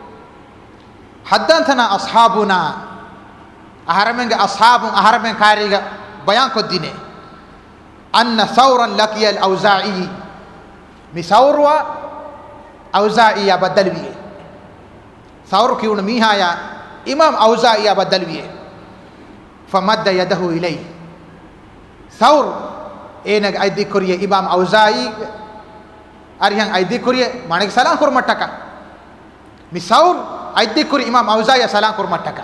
S1: حدثنا اصحابنا احرمن اصحاب احرمن کاریگا بیان کو دینے ان ثورا لقي الاوزاعي مسور اوزاعی بدلویه ثور کیون میهایا امام اوزاعی بدلویه فمد يده الیه ثور اینگ ایدی کریه امام اوزاعی اریان ایدی کریه مانک سلام کرمٹکا می ثور ایدی کری امام اوزاعی سلام کرمٹکا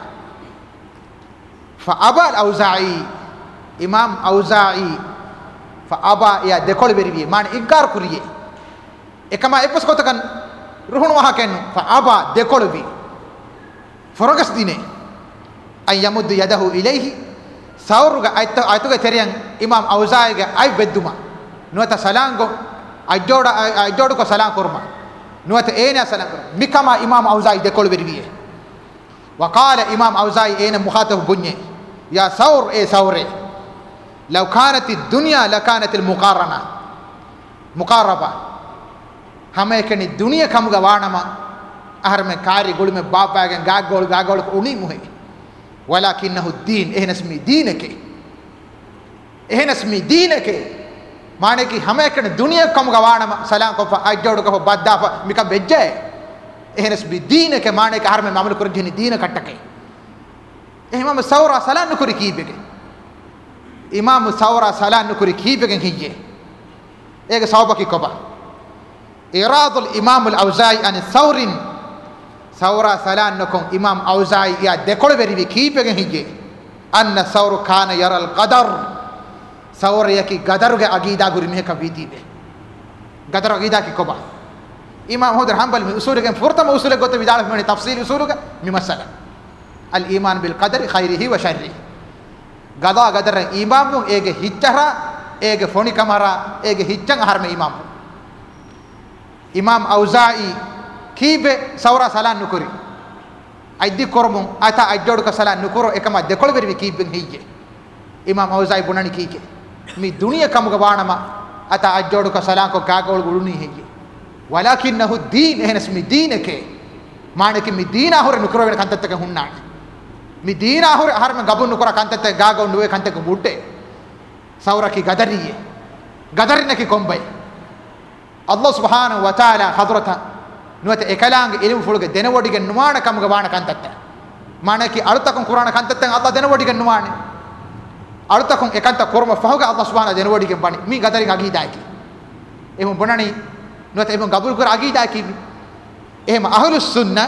S1: فابا الاوزاعی امام اوزاعی فابا یا دکول بریویه مان انکار کریه එකම එපස් කොතකන් රුහුණු වහ කෙන්නු فابا දෙකොළවි ෆොරගස් දිනේ අය යමුද්ද යදහු ඉලයිහි සෞරුග අයිත අයිතුගේ තෙරියන් ඉමාම් අවසායිගේ අයි බෙද්දුමා නුවත සලාංගෝ අජෝඩ අජෝඩ කො සලාම් කරමා නුවත ඒන සලාම් කර මිකම ඉමාම් අවසායි දෙකොළවි වියේ وقال امام اوزاعي اين مخاطب بني يا ثور اي ثوري لو كانت الدنيا لكانت المقارنه مقاربه हमें कनी दुनिया कम गवाणमा अहर में कार्य गुड़ में बाप आगे गागोल गागोल उन्हीं मुहे वलाकिन्नहु दीन एहनस्मी दीन के एहनस्मी दीन के माने कि हमें कनी दुनिया कम गवाणमा सलाम को अजोड़ को बद्दा मिका बेज्जे एहनस्मी दीन के माने कि अहर में मामूल कर जनी दीन कटके एहमा में सौरा सलाम नुकुरी की बेगे ඉමාම් සෞරා සලාන් නුකුරි කීපෙන් හිජ්ජේ ඒක සවබකි කොබ ඉරාදුල් ඉමාම් අල් අවසායි අන් සෞරින් සෞරා සලාන් නකොන් ඉමාම් අවසායි යා දෙකොළ වෙරිවි කීපෙන් හිජ්ජේ අන්න සෞරු කාන යරල් qadar සෞර යකි ගදරුගේ අගීදා ගුරි මෙහෙක වීදීබේ ගදර අගීදා කි කොබ ඉමාම් හොදර් හම්බල් මි උසූලගෙන් ෆුර්තම උසූල ගොත විදාල මෙනි තෆ්සීල් උසූලක මි මසලා අල් ඊමාන් බිල් qadari khayrihi wa sharrihi ගදා ගදර ඉමාම් නුන් ඒගේ හිච්චහරා ඒගේ ෆොනි කමරා ඒගේ හිච්චන් අහර්ම ඉමාම් ඉමාම් අවසායි කීබේ සෞරා සලාන් නුකුරි අයිදි කොරමුන් අත අජ්ජෝඩක සලාන් නුකුර එකම දෙකොළ වෙරිවි කීබෙන් හිජ්ජේ ඉමාම් අවසායි බුණනි කීකේ මේ දුනිය කමුග වානම අත අජ්ජෝඩක සලාන් කො ගාගෝල් ගුළුනි හිජ්ජේ වලාකින්නහු දීන් එහෙනස් මි දීනකේ මානකි මි දීනා හොර නුකුර වෙන කන්තත්තක හුන්නානේ මි දීනා හොර අහර්ම ගබුන් නුකුර කන්තත්ත ගාගෝල් නුවේ කන්තක බුඩේ සෞරකි ගදරියේ ගදරිනකි කොම්බයි අල්ලාහ් සුබ්හානහු වතාලා හදරත නුවත එකලාංග ඉල්මු ෆුලුගේ දෙනවඩිගේ නුවාන කමුග වාන කන්තත්ත මානකි අලුතකම් කුරාන කන්තත්තෙන් අල්ලාහ් දෙනවඩිගේ නුවානේ අලුතකම් එකන්ත කොරම ෆහුගේ අල්ලාහ් සුබ්හානහු දෙනවඩිගේ බණි මි ගදරින් අගීදාකි එහෙම බොනනි නුවත එහෙම ගබුල් කර අගීදාකි එහෙම අහ්ලුස් සුන්නා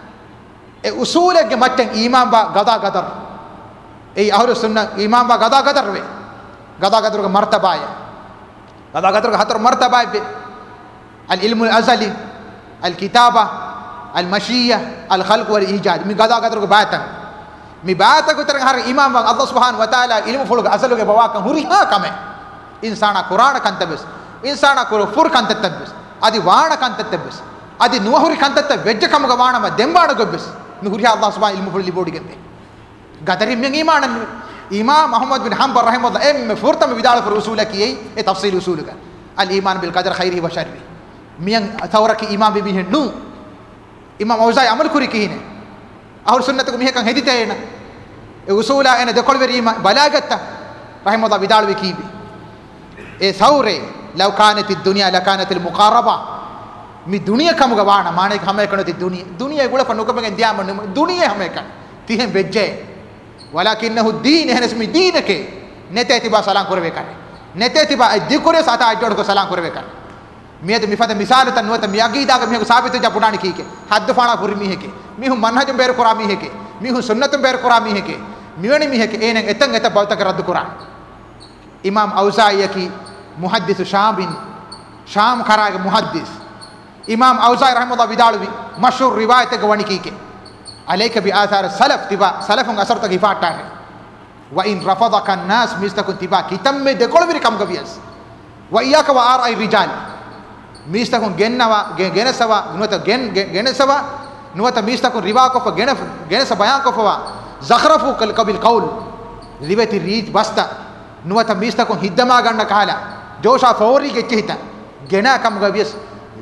S1: ඒ උසූලගේ මත්තෙන් ඊමාම් බා ගදා ගදර ඒ අහ්ලුස් සුන්නා ඊමාම් බා ගදා ගදර වේ ගදා ගදරගේ මර්තබාය ගදා ගදරගේ හතර මර්තබාය වේ අල් ඉල්මු අල් අසලි අල් කිතාබා අල් මෂියා අල් ඛල්ක් වල් ඊජාද් මි ගදා ගදරගේ බාතන් මි බාතක උතර හර ඊමාම් බා අල්ලාහ් සුබ්හානහු වතාලා ඉල්මු ෆුලුගේ අසලුගේ බවාක හුරිහා කම ඉන්සානා කුරාන කන්තබස් ඉන්සානා කුර ෆුර් කන්තතබස් අදි වාණ කන්තතබස් අදි නුවහුරි කන්තත වෙජ්ජ කමුග වාණම දෙම්බාණ ගොබස් නුහුරිහා අල්ලාහ් සුබ්හානහු ඉල්මු ෆුලි බෝඩිගෙන්ද ගදරි මෙන් ඊමානන් ඉමාම් අහමද් බින් හම්බල් රහිමහුල්ලාහ එම් ෆුර්තම විදාල ෆර උසූලකී ඒ තෆ්සීල් උසූලක අල් ඊමාන් බිල් qadar khayrihi wa sharrihi මියන් තවරකි ඉමාම් බිබි හෙන්නු ඉමාම් අවසායි අමල් කුරි කීනේ අහුල් සුන්නතක මිහකන් හෙදිතේන ඒ උසූලා එන දෙකොළ වෙරීම බලාගත්ත රහිමහුල්ලාහ විදාල වේ කීබි ඒ සෞරේ ලව් කානති දුනියා ලකානති අල් මුකාරබා මි දුනිය කමුග වාණ මානේ හැම එකනති දුනිය දුනිය ගුල පනුකබෙන් දියාම දුනිය හැම එක තිහෙන් වෙජ්ජේ වලාකින්නහු දීන එහෙනස් මි දීනකේ නැතේ තිබා සලාම් කරවේ කන්නේ නැතේ තිබා දිකුරේ සත අජ්ජෝඩක සලාම් කරවේ කන්නේ මියද මිෆත මිසාල තන් නුවත මියගීදාග මිහු සාබිත ජපුණානි කීකේ හද්ද ෆානා කුරි මිහෙකේ මිහු මන්හජම් බේර කුරා මිහෙකේ මිහු සුන්නතුම් බේර කුරා මිහෙකේ මිවනි මිහෙකේ එනෙන් එතන් එත බල්තක රද්ද කුරා ඉමාම් අවසායියකි මුහද්දිස් ශාබින් ශාම් කරාගේ මුහද්දිස් ඉමාම් අවසායි රහිමහුල්ලාහ විදාලුවි මෂහූර් රිවායතක වණි කීකේ عليك بآثار السلف تبا سلف أسرت كيفاته وإن رفضك الناس مستكن تبا كتم دكول بير كم كبيس وإياك وآراء الرجال مستكن جنوا جنسوا نوتا جن جنسوا نوتا مستكن رواك ف جن جنس بيان كفوا زخرفوا كالقبل قول ريبت الريت بستا نوتا مستكن هدما غن كالا جوشا فوري كتيتا جنا كم كبيس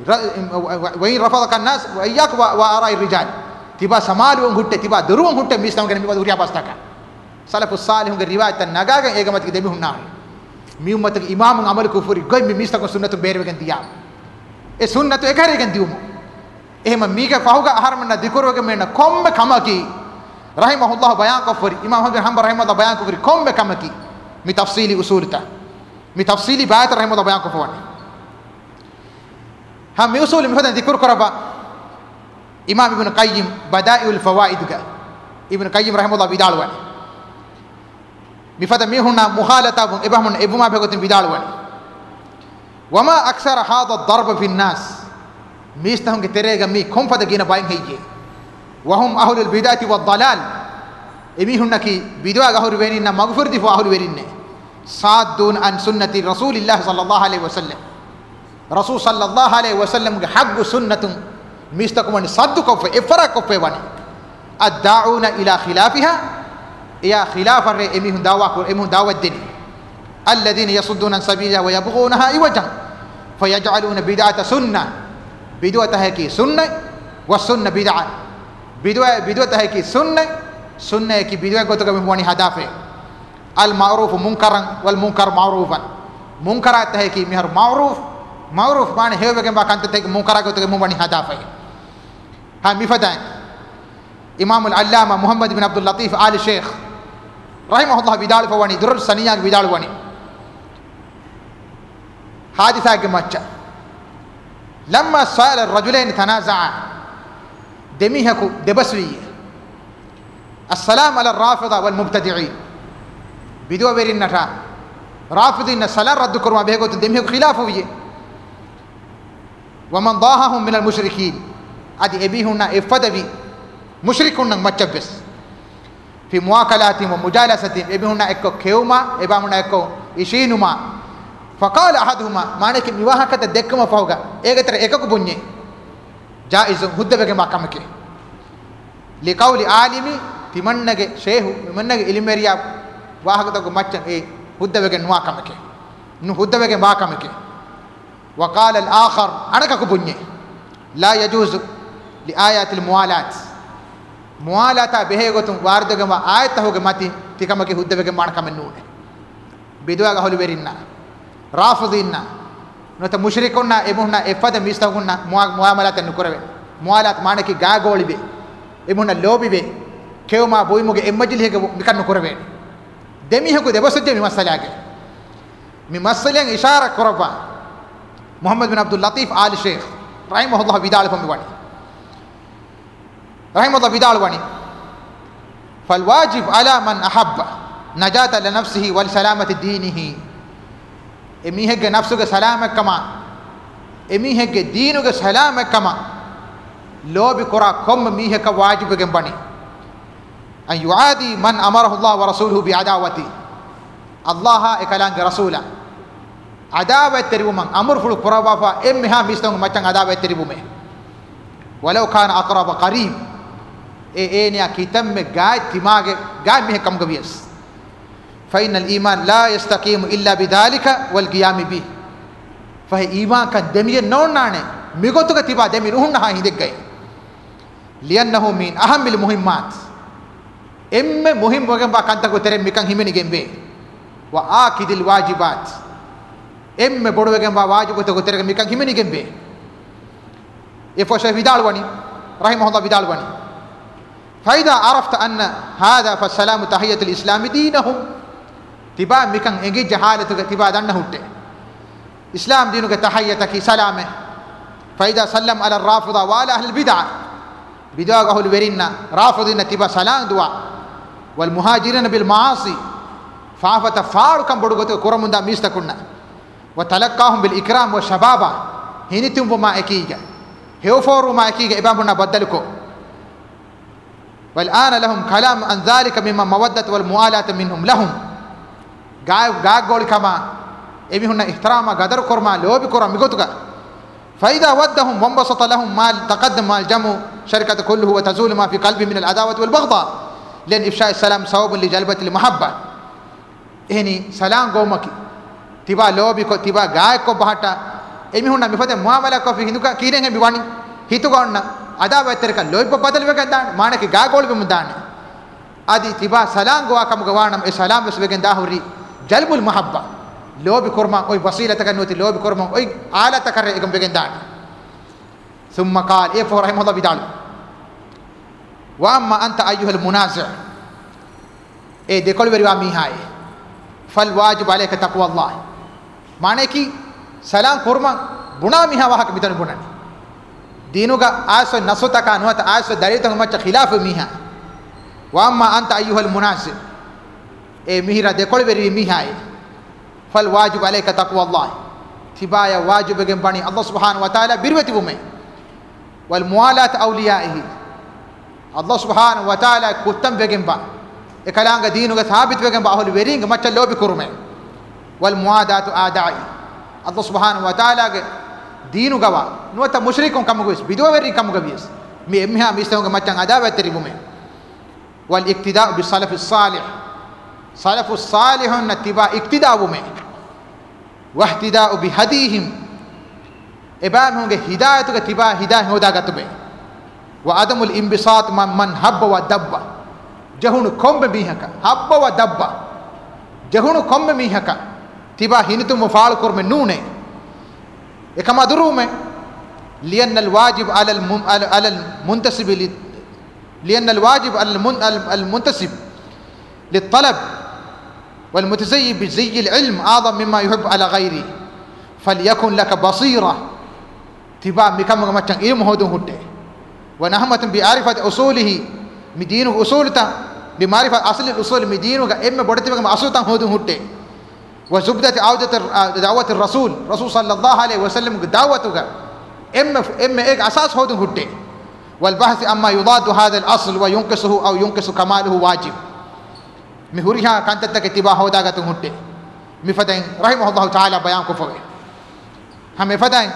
S1: وإن رفضك الناس وإياك وآراء الرجال තිබා සමාලුවන් හුට්ටේ තිබා දරුවන් හුට්ටේ මිස්තම ගැන මිවද උරියා පස්තක සලෆුස් සාලිහුන්ගේ රිවායත නගාගෙන් ඒගමත් කි දෙමි හුන්නා මි උම්මතක ඉමාමුන් අමල කුෆරි ගොයි මි මිස්තක සුන්නතු බේරවෙන් දියා ඒ සුන්නතු එකරෙන් දියුමු එහෙම මීක ෆහුගා අහරමන දිකරවගේ මෙන්න කොම්බ කමකි රහිමහුල්ලාහ බයාන් කෆරි ඉමාම් හම්බ හම්බ රහිමහුල්ලාහ බයාන් කෆරි කොම්බ කමකි මි තෆ්සීලි උසූලතා මි තෆ්සීලි බායත රහිමහුල්ලාහ බයාන් කෆවනි හම් මි උසූලි මිහදන් දිකර කරබා إمام ابن قيم بدائع الفوائد کا ابن قيم رحمه الله بدالوان مفاد ميهنا مخالطه ابهم ابما بغتن بدالوان وما اكثر هذا الضرب في الناس ميستهم كتريغا مي كومفد گينا باين هيجي وهم اهل البدعه والضلال اميهنا كي بدوا غهر ويننا مغفر دي فاهل ويرين صادون عن سنه رسول الله صلى الله عليه وسلم رسول صلى الله عليه وسلم حق سنه ميستكمن صدقوا في افراقوا في واني الداعون الى خلافها يا خلاف الرئيم دعوة ام دعوة الدين الذين يصدون عن سبيلها ويبغونها عوجا فيجعلون بدعة سنة بدعة هيك سنة والسنة بدعة بدعة بدعة هيك سنة سنة هيك بدعة قلت لكم واني هدافه المعروف منكرا والمنكر معروفا منكرات هيك مهر معروف معروف معنى هيو بكم باكانت تك منكرات قلت لكم واني هدافه ها مفدان إمام العلامة محمد بن عبد اللطيف آل الشيخ ರಹಿಮಹುಲ್ಲಾ ವಿದಾಳುವಣಿ ದುರರ್ ಸನಿಯಾಗಿ ವಿದಾಳುವಣಿ ಹಾದಿಸಾಗೆ ಮಚ್ಚ ಲಮ್ಮ ಸಾಲ ರಜುಲೈನ್ ತನಾಜಾ ದೆಮಿಹಕು ದೆಬಸ್ವಿ ಅಸ್ಸಲಾಂ ಅಲ ರಾಫಿದ ವಲ್ ಮುಬ್ತದಿঈನ್ ಬಿದುವ ವೆರಿನ್ನಟ ರಾಫಿದಿನ ಸಲಾ ರದ್ದು ಕರುವ ಬೇಗೊತ್ತು ದೆಮಿಹಕು ಖಿಲಾಫುವಿಯೆ ವಮನ್ ದಾಹಹುಂ ಮಿನಲ್ ಮುಶ್ರಿಕೀನ್ ಅದಿ ಎಬಿಹುನ್ನ ಎಫದವಿ ಮುಶ್ರಿಕುನ್ನ ಮಚ್ಚಬೆಸ್ ಫಿ ಮುವಾಕಲಾತಿಹಿಂ ವ ಮುಜಾಲಸತಿಹಿಂ ಎಬಿಹುನ್ನ ಎಕ್ಕೋ ಕೆವುಮಾ ಎಬಾಮುನ್ನ ಎಕ್ಕೋ ಇಶೀನುಮಾ ಫಕಾಲ ಅಹದುಹುಮಾ ಮಾಣಕ್ಕೆ ವಿವಾಹಕತ ದೆಕ್ಕಮ ಫೌಗ ಏಗತರ ಏಕಕು ಬುಣ್ಯೆ ಜಾಯಿಜು ಹುದ್ದೆಗೆ ಮಾಕಮಕ್ಕೆ ಲಿಕೌಲಿ ಆಲಿಮಿ ತಿಮಣ್ಣಗೆ ಶೇಹು ತಿಮಣ್ಣಗೆ ಇಲಿಮೆರಿಯ ವಾಹಕತಗು ಮಚ್ಚ ಏ ಹುದ್ದೆಗೆ ನುವಾಕಮಕ್ಕೆ ನು ಹುದ್ದೆಗೆ ಮಾಕಮಕ್ಕೆ ವಕಾಲ ಅಲ್ ಆಖರ್ ಅಣಕಕು ಬುಣ್ಯೆ ಲಾ ಯಜೂಜು ಲಿ ಆಯಾತಿಲ್ ಮುವಾಲಾತ್ ಮುವಾಲಾತ ಬೆಹೆಗೊತು ವಾರ್ದಗೆ ಮಾ ಆಯತ ಹೋಗೆ ಮತಿ ತಿಕಮಕ್ಕೆ ಹುದ್ದೆಗೆ ಮಾಡಕಮೆ ನೂನೆ ಬಿದುವಾಗ ಹೊಲುವೆರಿನ್ನ ರಾಫುದಿನ್ನ ನೊತ ಮುಶ್ರಿಕುನ್ನ ಎಬುನ್ನ ಎಫದ ಮೀಸ್ತಗುನ್ನ ಮುವಾ ಮುವಾಮಲಾತನ್ನು ಕೊರವೆ ಮುವಾಲಾತ್ ಮಾಣಕಿ ಗಾಗೋಳಿವೆ ಎಬುನ್ನ ಲೋಬಿವೆ ಕೆವುಮಾ ಬೊಯ್ಮುಗೆ ಎಮ್ಮಜಿಲಿ ಹೇಗೆ ಮಿಕನ್ನು ಕೊರವೆ ದೆಮಿಹಕು ದೆಬಸುದ್ದೆ ಮಿ ಮಸಲಾಗೆ ಮಿ ಮಸಲಿಯಂಗೆ ಇಶಾರ ಕೊರಬ Muhammad bin Abdul Latif al Sheikh ರಹಿಮಹುಲ್ಲಾ ವಿದಾಳು ಪಂಬಿವಾಣಿ ರಹಿಮಹುಲ್ಲಾ ವಿದಾಳುವಾಣಿ ಫಲ್ ವಾಜಿಬ್ ಅಲಾ ಮನ್ ಅಹಬ್ಬ ನಜಾತ ಲನಫ್ಸಿಹಿ ವಲ್ ಸಲಾಮತಿ ದೀನಿಹಿ ಎಮೀಹೆಗ್ಗೆ ನಫ್ಸುಗೆ ಸಲಾಮಕ್ಕಮ ಎಮೀಹೆಗ್ಗೆ ದೀನುಗೆ ಸಲಾಮಕ್ಕಮ ಲೋಬಿ ಕೊರ ಕೊಮ್ಮ ಮೀಹೆಕ ವಾಜಿಬಿಗೆ ಬಣಿ ಅನ್ ಯುಆದಿ ಮನ್ ಅಮರಹುಲ್ಲಾ ವ ರಸೂಲುಹು ಬಿ ಅದಾವತಿ ಅಲ್ಲಾಹ ಎಕಲಾಂಗೆ ರಸೂಲ ಅದಾವತ್ ತೆರಿವು ಮಂಗ್ ಅಮರ್ ಫುಳು ಕೊರಬಾಫ ಎಮ್ಮೆ ಹಾ ಮೀಸ್ತಂಗೆ ಮಚ್ಚಂಗೆ ಅದಾವತ್ ತೆರಿವು ಮೆ ವಲೌ ಖಾನ ಅಕ್ರಬ ಕರೀಬ್ ಎ ಏನಿಯ ಕಿತಮ್ಮೆ ಗಾಯ್ ತಿಮಾಗೆ ಗಾಯ್ ಮೀಹೆ ಕಮ್ಗವಿಯಸ್ فإن الإيمان لا يستقيم إلا بذلك والقيام به فهي إيمان كان دمية نون نانه ميغوتو كتبا دمي روحنا هاي هندك گئے لأنه من أهم المهمات إم مهم وگم با كانتا کو ترے مكان همني گمبے وآكد الواجبات إم بڑو وگم با واجب کو ترے مكان همني گمبے يفوش فيدالواني رحمه الله فيدالواني فإذا عرفت أن هذا فالسلام تحية الإسلام دينهم තිබා මිකන් එගේ ජහාලතුක තිබා දන්න හුට්ටේ ඉස්ලාම් දීනුක තහය්‍යතකි සලාමෙ ෆයිදා සල්ලම් අල රාෆිදා වාලා අහ්ල් බිදා බිදා ගහුල් වෙරින්න රාෆිදින තිබා සලාම් දුවා වල් මුහාජිරින බිල් මාසි ෆාෆත ෆාරුකම් බොඩුගත කුරමුන්දා මිස්තකුන්න වතලක්කාහුම් බිල් ඉක්‍රාම් ව ශබාබා හිනිතුම් බමා එකීග හෙවෆෝරු මා එකීග ඉබාමුන්න බද්දලකෝ වල් ආන ලහුම් කලාම් අන් ذلك مما مودة والموالات منهم لهم गाय गाग गोल कमा एवि हुन्ना इहतरामा गदर कोरमा लोबि कोरा मिगोतुगा फैदा वद्दहुम वंबसत लहुम माल तقدم माल जमु शरकत कुल्लुहु व तज़ूल मा फी क़ल्बि मिन अल अदावत वल बग़दा लिन इफशाء सलाम सवब लिजलबत अल महब्बा एनी सलाम गोमकी तिबा लोबि को तिबा गाय को बहटा एमि हुन्ना मिफते मुआमला को फी हिंदुका कीने हे बिवानी हितुगोन्न अदावत का लोबि बदल वेगन दान मानके गाय गोल बि मुदान आदि तिबा सलाम गोवा कम गवानम ए सलाम बस वेगन दाहुरी जलबुल महब्बा लोबि कुरमा ओय वसीला तकन्नोति लोबि कुरमा ओय आला तकरे एगम बेगन दान ثم قال ए फो रहमहुल्लाह बिदाल वा अम्मा अंत अय्युहल मुनाज़ि ए देखोल वेरिवा मी हाय फल वाजिब अलैका तक़वाल्लाह माने की सलाम कुरमा बुना मिहा वाहक बितन बुनani दीनुगा आसो नसुता का अनुत आसो दरित मच खिलाफ मिहा वा अम्मा अंत अय्युहल मुनाज़ि ए मिहिरा देखोल वेरी मिहाय फल वाजिब अलैका तक़वाल्लाह तिबाया वाजिब बेगम बणी अल्लाह सुब्हानहु व तआला बिरवति बुमे वल मुआलात औलियाइहि अल्लाह सुब्हानहु व तआला कुत्तम बेगम बा एकलांग दीनुगा साबित बेगम बा होल वेरिंग मच्च लोबि कुरुमे वल मुआदात आदाई अल्लाह सुब्हानहु व तआला गे दीनुगा वा नुत मुश्रिकुन कमगुस बिदो वेरि कमगविस मी एम्हा मिस्तंग मच्चं अदावत तेरि बुमे वल इक्तिदा बिसलफ सालिह सलफ़ु सालिहुन तिबा इक्तिदाउ में वहतिदाउ बिहदीहिम इबाम होंगे हिदायत के तिबा हिदायत होदा गतबे व अदमुल इंबिसात मन मन हब्ब व दब्बा जहुन कोम्ब मीहका हब्ब व दब्बा जहुन कोम्ब मीहका तिबा हिनितु मुफाल कुर में नूने एकमा दुरू में लियन अल वाजिब अलल अलल मुंतसिब लियन अल वाजिब अल मुंतसिब लितलब والمتزي بزي العلم أعظم مما يحب على غيره فليكن لك بصيرة تبا مكم مچن علم هودون هدى ونهمة بعرفة أصوله مدينه أصولتا بمعرفة أصل الأصول مدينه إما بدت مكم أصولتا هودون هدى وزبدة عودة دعوة الرسول رسول صلى الله عليه وسلم دعوتك إما إما إيه أساس هودون هدى والبحث أما يضاد هذا الأصل وينقصه أو ينقص كماله واجب مهورها كانت تكتبا هودا غتون هدى مفدين رحمه الله تعالى بيان كفوه هم فدين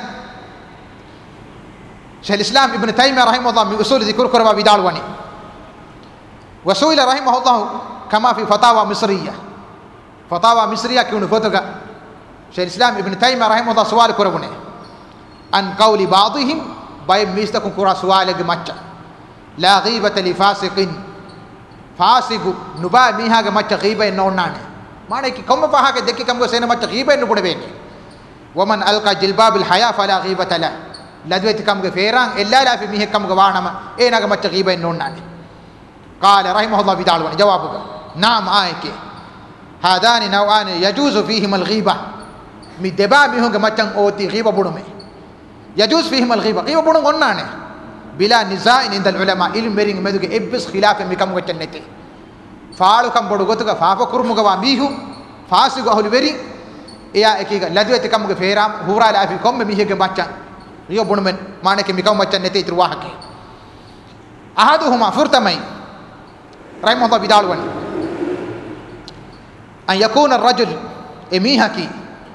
S1: شيخ الإسلام ابن تيمية رحمه الله من أصول ذكر كربا بدالواني وسئل رحمه الله كما في فتاوى مصرية فتاوى مصرية كيون فتوى شيخ الإسلام ابن تيمية رحمه الله سؤال كربونه عن قول بعضهم بايم ميستكم كرا سؤالك مچا لا غيبة لفاسق فاسق نبا ميها مچا غيبة نونانه معنی کہ کم فہا کے دیکھ کم کو سینا مچ غیبہ نو پڑے ومن القى جلباب الحياء فلا غيبة له لدويت كم غفيران الا لا في ميه كم غوانما اينا مچ غيبة نونانه قال رحمه الله بدالوان جوابك نعم آيك هذان نوعان يجوز فيهما الغيبة مدبا ميهو مچن اوتي غيبة بڑمے يجوز فيهما الغيبة غيبة بڑن غنانه بلا نزاع عند العلماء علم مرين مدوك ابس خلاف مكم وچنته فاړو کم بڑو گتگ فاف کرمگ وا میہو فاسق اهل وری یا ایکیگ لدویت کم گے فیرام ہورا لا فی کم میہ گے بچا ریو بونمن مانے کے مکم بچا نتے تر واہ کے احدهما فرتمای رحمه الله بدالون ان يكون الرجل اميهكي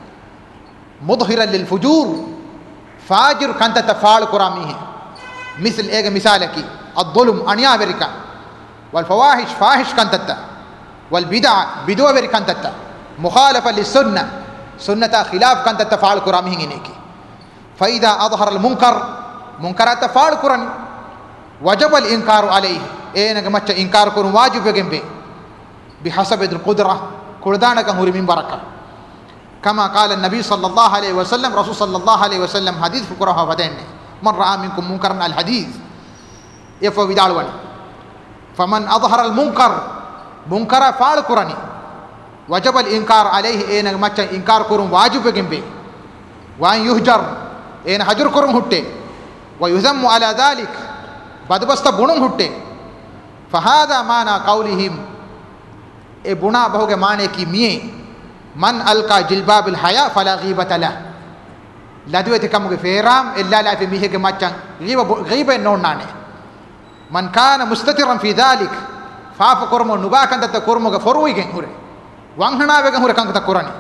S1: مظهرا للفجور فاجر كانت تفعل قراميه مثل ایک مثال کی الظلم انیا ورکا والفواحش فاحش كانت والبدع بدو ور كانت مخالفه للسنه سنه خلاف كانت تفعل قرامه هنيك فاذا اظهر المنكر منكرات تفعل قران وجب الانكار عليه اينك مچ انكار كون واجب گمبه بحسب القدره قردانك هوري من بركه كما قال النبي صلى الله عليه وسلم رسول صلى الله عليه وسلم حديث فقره فدين من راى منكم منكرا الحديث يفو بدالوني فمن أظهر المنكر منكر فعل قراني وجب الإنكار عليه إن مچ إنكار كرم واجب جنبه وأن يهجر إن هجر كرم هٹے ويذم على ذلك بدبست بنم هٹے فهذا معنى قولهم ए बुना बहुगे माने की मिये मन अलका जिलबाब الحياء فلا غيبة له لدويت كم فيرام إلا لا في ميه كمچن غيبة غيبة نونانه من كان مستترا في ذلك فاف كرمو نبا كانت كرمو فروي كن هره وانهنا بكن هره كانت كراني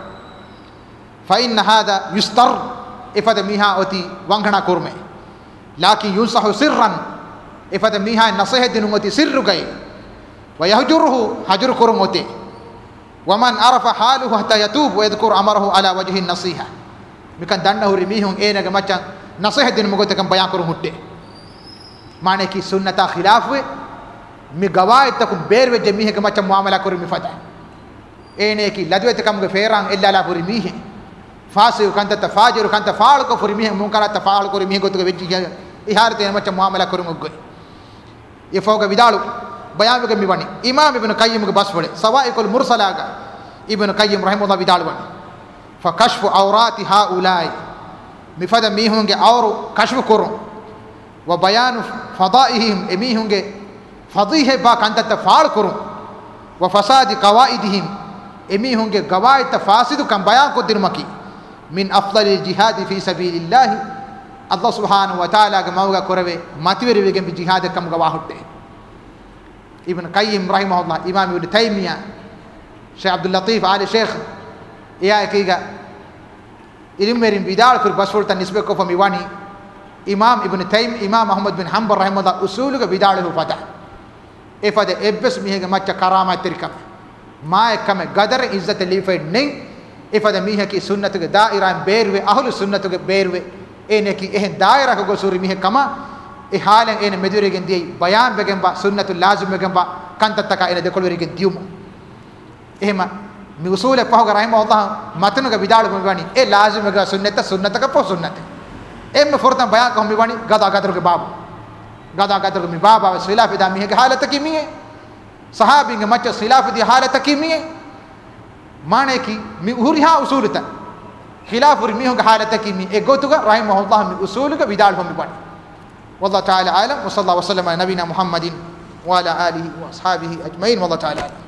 S1: فإن هذا يستر إفاد ميها أوتي وانهنا كرمه لكن ينصح سرا إفاد ميها نصيحة دنوتي سر جاي ويهجره هجر كرموتي ومن عرف حاله حتى يتوب ويذكر أمره على وجه النصيحة مكان دانه رميهم إينا كمچن نصيحة دنوتي كم بيان كرموتي معنی کی سنتا خلاف ہوئے می گواہ تک بیر و جمیہ کے مچ معاملہ کر می فتح اینے کی لدویت کم کے فیران الا لا فر میہ فاسق کنت تفاجر کنت فاعل کو فر میہ منکر تفاعل کر میہ کو تو وجی احارت مچ معاملہ کر مگے یہ فوق بدالو بیان کے می بنی امام ابن قیم کے بس پڑے سوائق المرسلہ کا ابن قیم رحمہ اللہ بدال بنی فكشف عورات هؤلاء مفد میہوں کے اور کشف کروں وبيان فضائهم اميهم فضيحه با كانت تفعل كرو وفساد قواعدهم اميهم قواعد تفاسد كم بيان کو درمکی من افضل الجهاد في سبيل الله الله سبحانه وتعالى موغا كروي ماتوري وگم جهاد كم گواہتے ابن قیم رحمه الله امام ابن تيميه شيخ عبد اللطيف آل شيخ يا كيغا علم مرين بدال في بسولت نسبه کو فميواني امام ابن تيم امام محمد بن حنبل رحمه الله اصول بداله فتح افد ابس ميه مچ کرامات ترکم ما کم قدر عزت لیفید نہیں افد ميه کی سنت کے دائرہ بیروے اہل سنت کے بیروے انے کی اہ دائرہ کو سوری ميه کما احال ان مدوری گندی بیان بگم با سنت لازم بگم با کنت تک ان دکلوری گدیوم اہما می اصول فہو رحمه الله متن کے بدال بانی اے لازم کا سنت سنت کا پو سنت ام فرتا بیان کو میوانی گدا گدر کے باب گدا گدر کے باب خلاف دامی ہے حالت کی می صحابی کے مچ خلاف دی حالت کی می maaneki mi uhuriha usulita khilafur mi honga halataki mi egotuga rahimahullah mi usuluga vidal homi ban wallahu ta'ala alam wa sallallahu wa sallama ala nabina muhammadin wa ala alihi wa ashabihi ajma'in wallahu ta'ala alam.